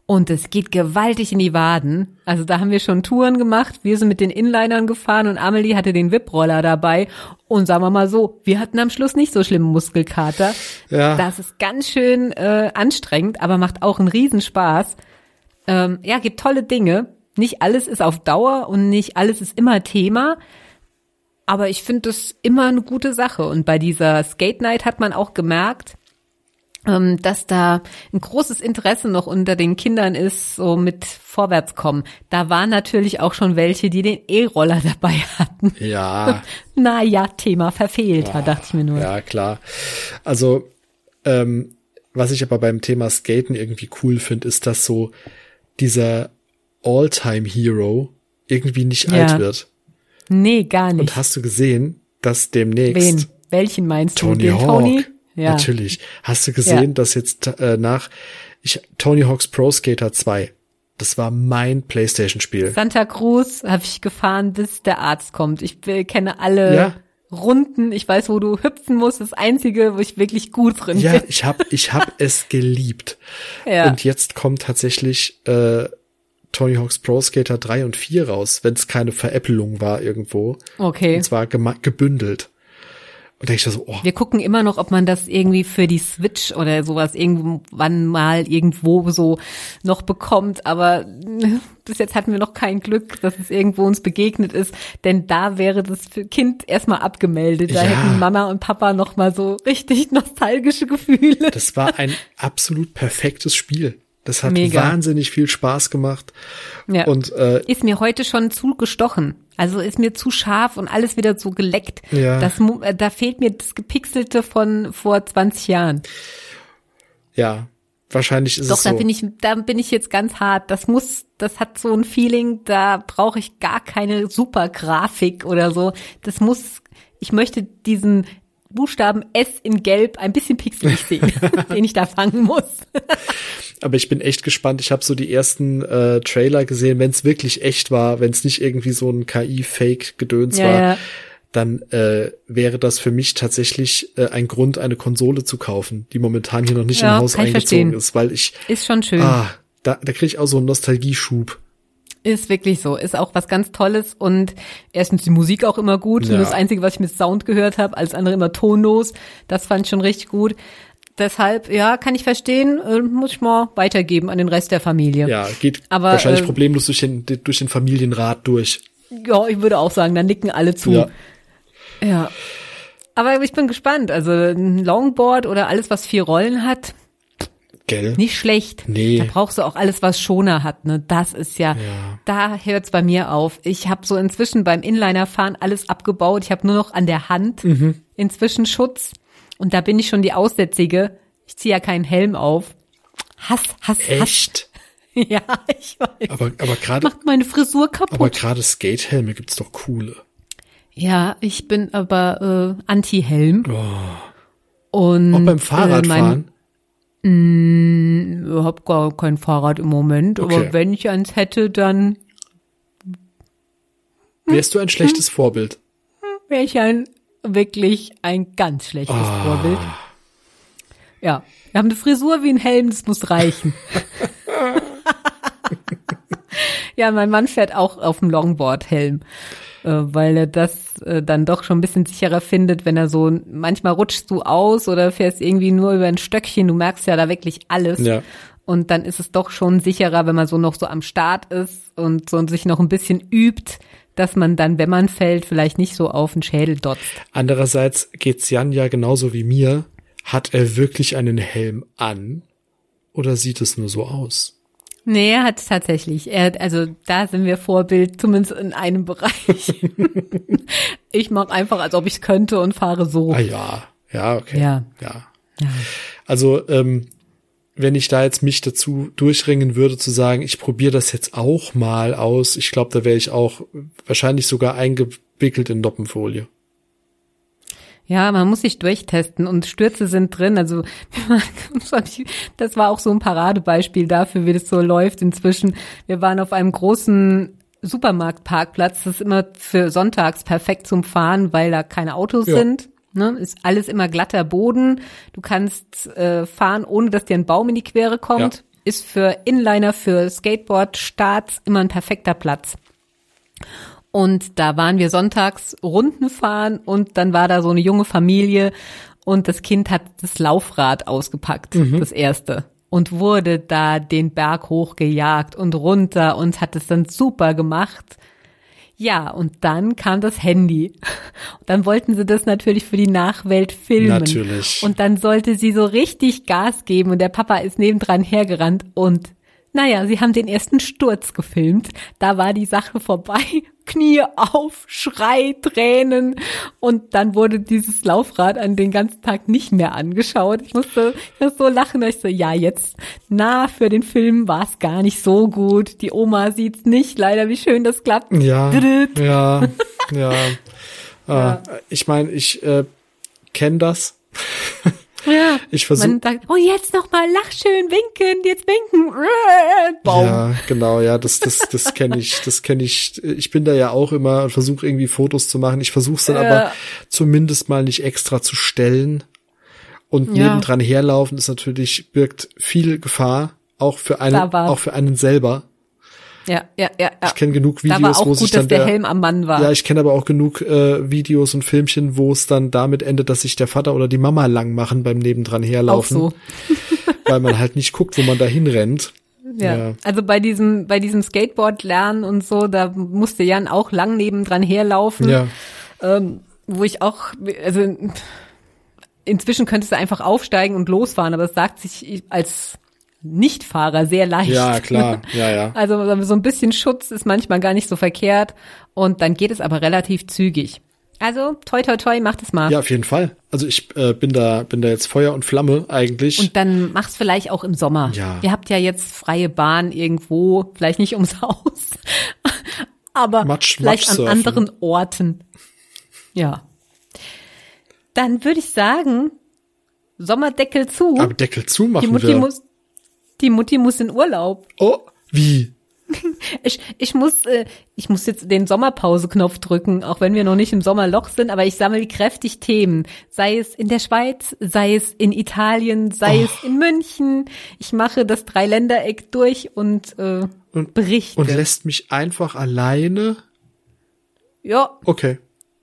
S1: Und es geht gewaltig in die Waden. Also da haben wir schon Touren gemacht. Wir sind mit den Inlinern gefahren und Amelie hatte den Whip-Roller dabei. Und sagen wir mal so, wir hatten am Schluss nicht so schlimmen Muskelkater.
S2: Ja.
S1: Das ist ganz schön äh, anstrengend, aber macht auch einen Riesenspaß. Ähm, ja, gibt tolle Dinge. Nicht alles ist auf Dauer und nicht alles ist immer Thema. Aber ich finde das immer eine gute Sache. Und bei dieser Skate Night hat man auch gemerkt, dass da ein großes Interesse noch unter den Kindern ist, so mit Vorwärtskommen. Da waren natürlich auch schon welche, die den E-Roller dabei hatten.
S2: Ja.
S1: Naja, Thema verfehlt,
S2: Ja,
S1: dachte ich mir nur.
S2: Ja, klar. Also, ähm, was ich aber beim Thema Skaten irgendwie cool finde, ist, dass so dieser All-Time-Hero irgendwie nicht
S1: Ja.
S2: alt wird.
S1: Nee, gar nicht.
S2: Und hast du gesehen, dass demnächst
S1: Wen? Welchen meinst du?
S2: Tony
S1: Den
S2: Hawk,
S1: Tony? Ja.
S2: natürlich. Hast du gesehen,
S1: Ja.
S2: dass jetzt äh, nach ich Tony Hawk's Pro Skater zwei, das war mein PlayStation-Spiel.
S1: Santa Cruz habe ich gefahren, bis der Arzt kommt. Ich äh, kenne alle
S2: Ja.
S1: Runden. Ich weiß, wo du hüpfen musst. Das Einzige, wo ich wirklich gut drin
S2: Ja,
S1: bin.
S2: ich hab, ich hab es geliebt.
S1: Ja.
S2: Und jetzt kommt tatsächlich äh, Tony Hawk's Pro Skater drei und vier raus, wenn es keine Veräppelung war irgendwo.
S1: Okay.
S2: Und zwar gema- gebündelt. Und denke ich da so, oh,
S1: Wir gucken immer noch, ob man das irgendwie für die Switch oder sowas irgendwann mal irgendwo so noch bekommt. Aber bis jetzt hatten wir noch kein Glück, dass es irgendwo uns begegnet ist. Denn da wäre das für Kind erstmal abgemeldet. Da
S2: Ja.
S1: hätten Mama und Papa noch mal so richtig nostalgische Gefühle.
S2: das war ein absolut perfektes Spiel. Das hat
S1: Mega.
S2: wahnsinnig viel Spaß gemacht.
S1: Ja.
S2: Und äh,
S1: Ist mir heute schon zu gestochen. Also ist mir zu scharf und alles wieder so geleckt.
S2: Ja.
S1: Das, mu- äh, da fehlt mir das Gepixelte von vor zwanzig Jahren.
S2: ja, wahrscheinlich ist
S1: Doch,
S2: es
S1: da
S2: so.
S1: bin ich, da bin ich jetzt ganz hart. Das muss, das hat so ein Feeling, da brauche ich gar keine super Grafik oder so. Das muss, ich möchte diesen Buchstaben S in Gelb ein bisschen pixelig sehen, den ich da fangen muss.
S2: Aber ich bin echt gespannt. Ich habe so die ersten äh, Trailer gesehen, wenn es wirklich echt war, wenn es nicht irgendwie so ein K I-Fake-Gedöns
S1: Ja,
S2: war,
S1: ja.
S2: dann äh, wäre das für mich tatsächlich äh, ein Grund, eine Konsole zu kaufen, die momentan hier noch nicht
S1: Ja,
S2: im Haus
S1: kann ich
S2: eingezogen
S1: verstehen.
S2: ist, weil ich,
S1: Ist schon schön.
S2: ah, da, da kriege ich auch so einen Nostalgieschub.
S1: Ist wirklich so. Ist auch was ganz Tolles und erstens die Musik auch immer gut.
S2: Ja.
S1: Nur das Einzige, was ich mit Sound gehört habe, alles andere immer tonlos. Das fand ich schon richtig gut. Deshalb, ja, kann ich verstehen, äh, muss ich mal weitergeben an den Rest der Familie.
S2: Ja, geht
S1: Aber,
S2: wahrscheinlich
S1: äh,
S2: problemlos durch den, durch den Familienrat durch.
S1: Ja, ich würde auch sagen, da nicken alle zu.
S2: Ja.
S1: Ja. Aber ich bin gespannt. Also ein Longboard oder alles, was vier Rollen hat,
S2: Gell?
S1: nicht schlecht.
S2: Nee.
S1: Da brauchst du auch alles, was Schoner hat. Ne, das ist ja,
S2: Ja.
S1: da hört's bei mir auf. Ich habe so inzwischen beim Inlinerfahren alles abgebaut. Ich habe nur noch an der Hand
S2: Mhm.
S1: inzwischen Schutz. Und da bin ich schon die Aussätzige. Ich ziehe ja keinen Helm auf. Hass, Hass, Hass.
S2: Echt?
S1: Ja, ich weiß.
S2: Aber, aber gerade,
S1: Macht meine Frisur
S2: aber
S1: kaputt.
S2: gerade Skatehelme gibt's doch coole.
S1: Ja, ich bin aber äh, Anti-Helm.
S2: Oh.
S1: Und
S2: Auch beim
S1: Äh,
S2: Fahrradfahren?
S1: mein, ich hab gar kein Fahrrad im Moment,
S2: Okay.
S1: aber wenn ich eins hätte, dann
S2: Wärst du ein schlechtes
S1: Hm.
S2: Vorbild?
S1: wäre ich ein wirklich ein ganz schlechtes
S2: Ah.
S1: Vorbild. Ja, wir haben eine Frisur wie ein Helm, das muss reichen. Ja, mein Mann fährt auch auf dem Longboard-Helm, äh, weil er das äh, dann doch schon ein bisschen sicherer findet, wenn er so, manchmal rutschst du aus oder fährst irgendwie nur über ein Stöckchen, du merkst ja da wirklich alles.
S2: Ja.
S1: Und dann ist es doch schon sicherer, wenn man so noch so am Start ist und so sich noch ein bisschen übt, dass man dann, wenn man fällt, vielleicht nicht so auf den Schädel dotzt.
S2: Andererseits geht's Jan ja genauso wie mir. Hat er wirklich einen Helm an? Oder sieht es nur so aus?
S1: Nee, er hat tatsächlich. Er, also da sind wir Vorbild, zumindest in einem Bereich. Ich mache einfach, als ob ich es könnte und fahre so.
S2: Ah ja, ja, okay.
S1: Ja.
S2: ja.
S1: Ja.
S2: Also, ähm, wenn ich da jetzt mich dazu durchringen würde, zu sagen, ich probiere das jetzt auch mal aus, ich glaube, da wäre ich auch wahrscheinlich sogar eingewickelt in Noppenfolie.
S1: Ja, man muss sich durchtesten und Stürze sind drin. Also das war auch so ein Paradebeispiel dafür, wie das so läuft inzwischen. Wir waren auf einem großen Supermarktparkplatz. Das ist immer für sonntags perfekt zum Fahren, weil da keine Autos
S2: Ja.
S1: sind. Ne? Ist alles immer glatter Boden. Du kannst äh, fahren, ohne dass dir ein Baum in die Quere kommt.
S2: Ja.
S1: ist für Inliner, für Skateboard-Starts immer ein perfekter Platz. Und da waren wir sonntags Runden fahren und dann war da so eine junge Familie und das Kind hat das Laufrad ausgepackt, mhm. das erste. Und wurde da den Berg hochgejagt und runter und hat es dann super gemacht. Ja, und dann kam das Handy. Und dann wollten sie das natürlich für die Nachwelt filmen.
S2: Natürlich.
S1: Und dann sollte sie so richtig Gas geben und der Papa ist nebendran hergerannt und naja, sie haben den ersten Sturz gefilmt. Da war die Sache vorbei. Knie auf, Schrei, Tränen. Und dann wurde dieses Laufrad an den ganzen Tag nicht mehr angeschaut. Ich musste, ich musste so lachen, dass ich so, ja, jetzt, na, für den Film war es gar nicht so gut. Die Oma sieht's nicht. Leider, wie schön das klappt.
S2: Ja, ja, ja. ja. Äh, ich meine, ich äh, kenne das.
S1: Ja,
S2: ich versuche.
S1: Man sagt, oh, jetzt noch mal lach schön, winken, jetzt winken. Baum.
S2: Ja, genau, ja, das, das, das kenne ich, das kenne ich. Ich bin da ja auch immer und versuche irgendwie Fotos zu machen. Ich versuche es dann ja. aber zumindest mal nicht extra zu stellen. Und ja. nebendran herlaufen ist natürlich, birgt viel Gefahr, auch für einen, auch für einen selber.
S1: Ja, ja, ja, ja.
S2: Ich kenne genug Videos,
S1: da war auch
S2: wo
S1: gut,
S2: sich dann
S1: dass der,
S2: der
S1: Helm am Mann war.
S2: Ja, ich kenne aber auch genug äh, Videos und Filmchen, wo es dann damit endet, dass sich der Vater oder die Mama lang machen beim nebendran herlaufen.
S1: Auch so.
S2: Weil man halt nicht guckt, wo man da hinrennt.
S1: Ja. ja, also bei diesem bei diesem Skateboard lernen und so, da musste Jan auch lang nebendran herlaufen.
S2: Ja.
S1: Ähm, wo ich auch, also inzwischen könntest du einfach aufsteigen und losfahren, aber es sagt sich als Nichtfahrer sehr leicht.
S2: Ja, klar, ja, ja.
S1: Also so ein bisschen Schutz ist manchmal gar nicht so verkehrt und dann geht es aber relativ zügig. Also toi toi toi, macht es mal.
S2: Ja, auf jeden Fall. Also ich äh, bin da bin da jetzt Feuer und Flamme eigentlich.
S1: Und dann mach's vielleicht auch im Sommer.
S2: Ja.
S1: Ihr habt ja jetzt freie Bahn irgendwo, vielleicht nicht ums Haus, aber
S2: Matsch,
S1: vielleicht
S2: Matsch
S1: an anderen Orten. Ja. Dann würde ich sagen, Sommerdeckel zu.
S2: Aber Deckel zu machen
S1: die Mutti
S2: wir.
S1: muss Die Mutti muss in Urlaub.
S2: Oh, wie?
S1: Ich, ich muss, äh, ich muss jetzt den Sommerpause-Knopf drücken, auch wenn wir noch nicht im Sommerloch sind, aber ich sammle kräftig Themen. Sei es in der Schweiz, sei es in Italien, sei
S2: oh.
S1: es in München. Ich mache das Dreiländereck durch und, äh,
S2: und
S1: berichte.
S2: Und lässt mich einfach alleine?
S1: Ja.
S2: Okay.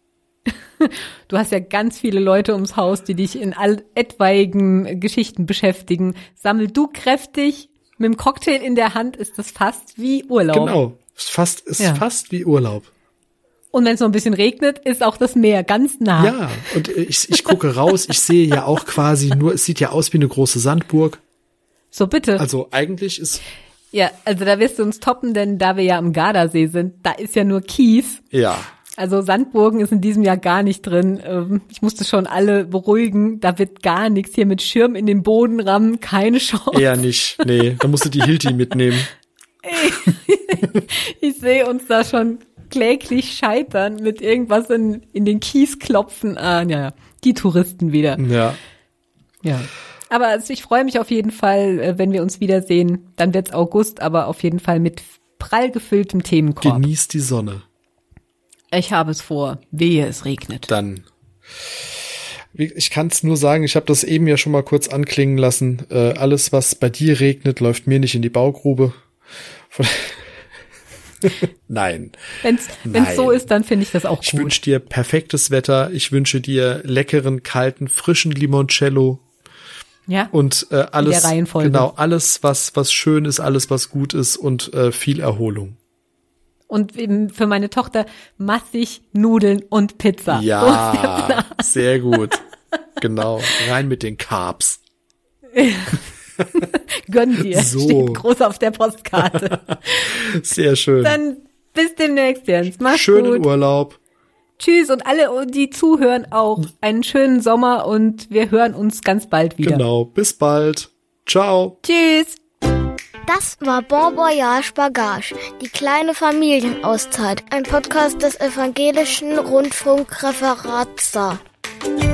S1: Du hast ja ganz viele Leute ums Haus, die dich in all etwaigen Geschichten beschäftigen. Sammel du kräftig. Mit dem Cocktail in der Hand ist das fast wie Urlaub.
S2: Genau, ist fast, ist ja. fast wie Urlaub.
S1: Und wenn es noch ein bisschen regnet, ist auch das Meer ganz nah.
S2: Ja, und ich, ich gucke raus, ich sehe ja auch quasi nur, es sieht ja aus wie eine große Sandburg.
S1: So bitte.
S2: Also eigentlich ist...
S1: Ja, also da wirst du uns toppen, denn da wir ja am Gardasee sind, da ist ja nur Kies.
S2: Ja.
S1: Also Sandburgen ist in diesem Jahr gar nicht drin. Ich musste schon alle beruhigen. Da wird gar nichts. Hier mit Schirm in den Boden rammen, keine Chance.
S2: Eher nicht. Nee, da musst du die Hilti mitnehmen.
S1: Ich sehe uns da schon kläglich scheitern mit irgendwas in, in den Kies klopfen. Ah, ja, die Touristen wieder.
S2: Ja.
S1: Ja. Aber also ich freue mich auf jeden Fall, wenn wir uns wiedersehen. Dann wird's August, aber auf jeden Fall mit prall gefülltem Themenkorb.
S2: Genießt die Sonne.
S1: Ich habe es vor, wehe es regnet.
S2: Dann. Ich kann es nur sagen, ich habe das eben ja schon mal kurz anklingen lassen. Äh, alles, was bei dir regnet, läuft mir nicht in die Baugrube. Von Nein.
S1: Wenn's, wenn's so ist, dann finde ich das auch
S2: ich
S1: gut.
S2: Ich wünsche dir perfektes Wetter. Ich wünsche dir leckeren, kalten, frischen Limoncello.
S1: Ja.
S2: Und äh, alles,
S1: in der Reihenfolge.
S2: Genau, alles, was was schön ist, alles, was gut ist und äh, viel Erholung.
S1: Und für meine Tochter massig Nudeln und Pizza.
S2: Ja, so sehr gut. Genau, rein mit den Carbs.
S1: Gönn dir,
S2: so.
S1: Steht groß auf der Postkarte.
S2: Sehr schön.
S1: Dann bis demnächst, Jens. Mach's
S2: Schönen
S1: gut.
S2: Urlaub.
S1: Tschüss und alle, die zuhören, auch einen schönen Sommer und wir hören uns ganz bald wieder.
S2: Genau, bis bald. Ciao.
S1: Tschüss.
S4: Das war Bon Voyage Bagage, die kleine Familienauszeit, ein Podcast des Evangelischen Rundfunkreferates Saar.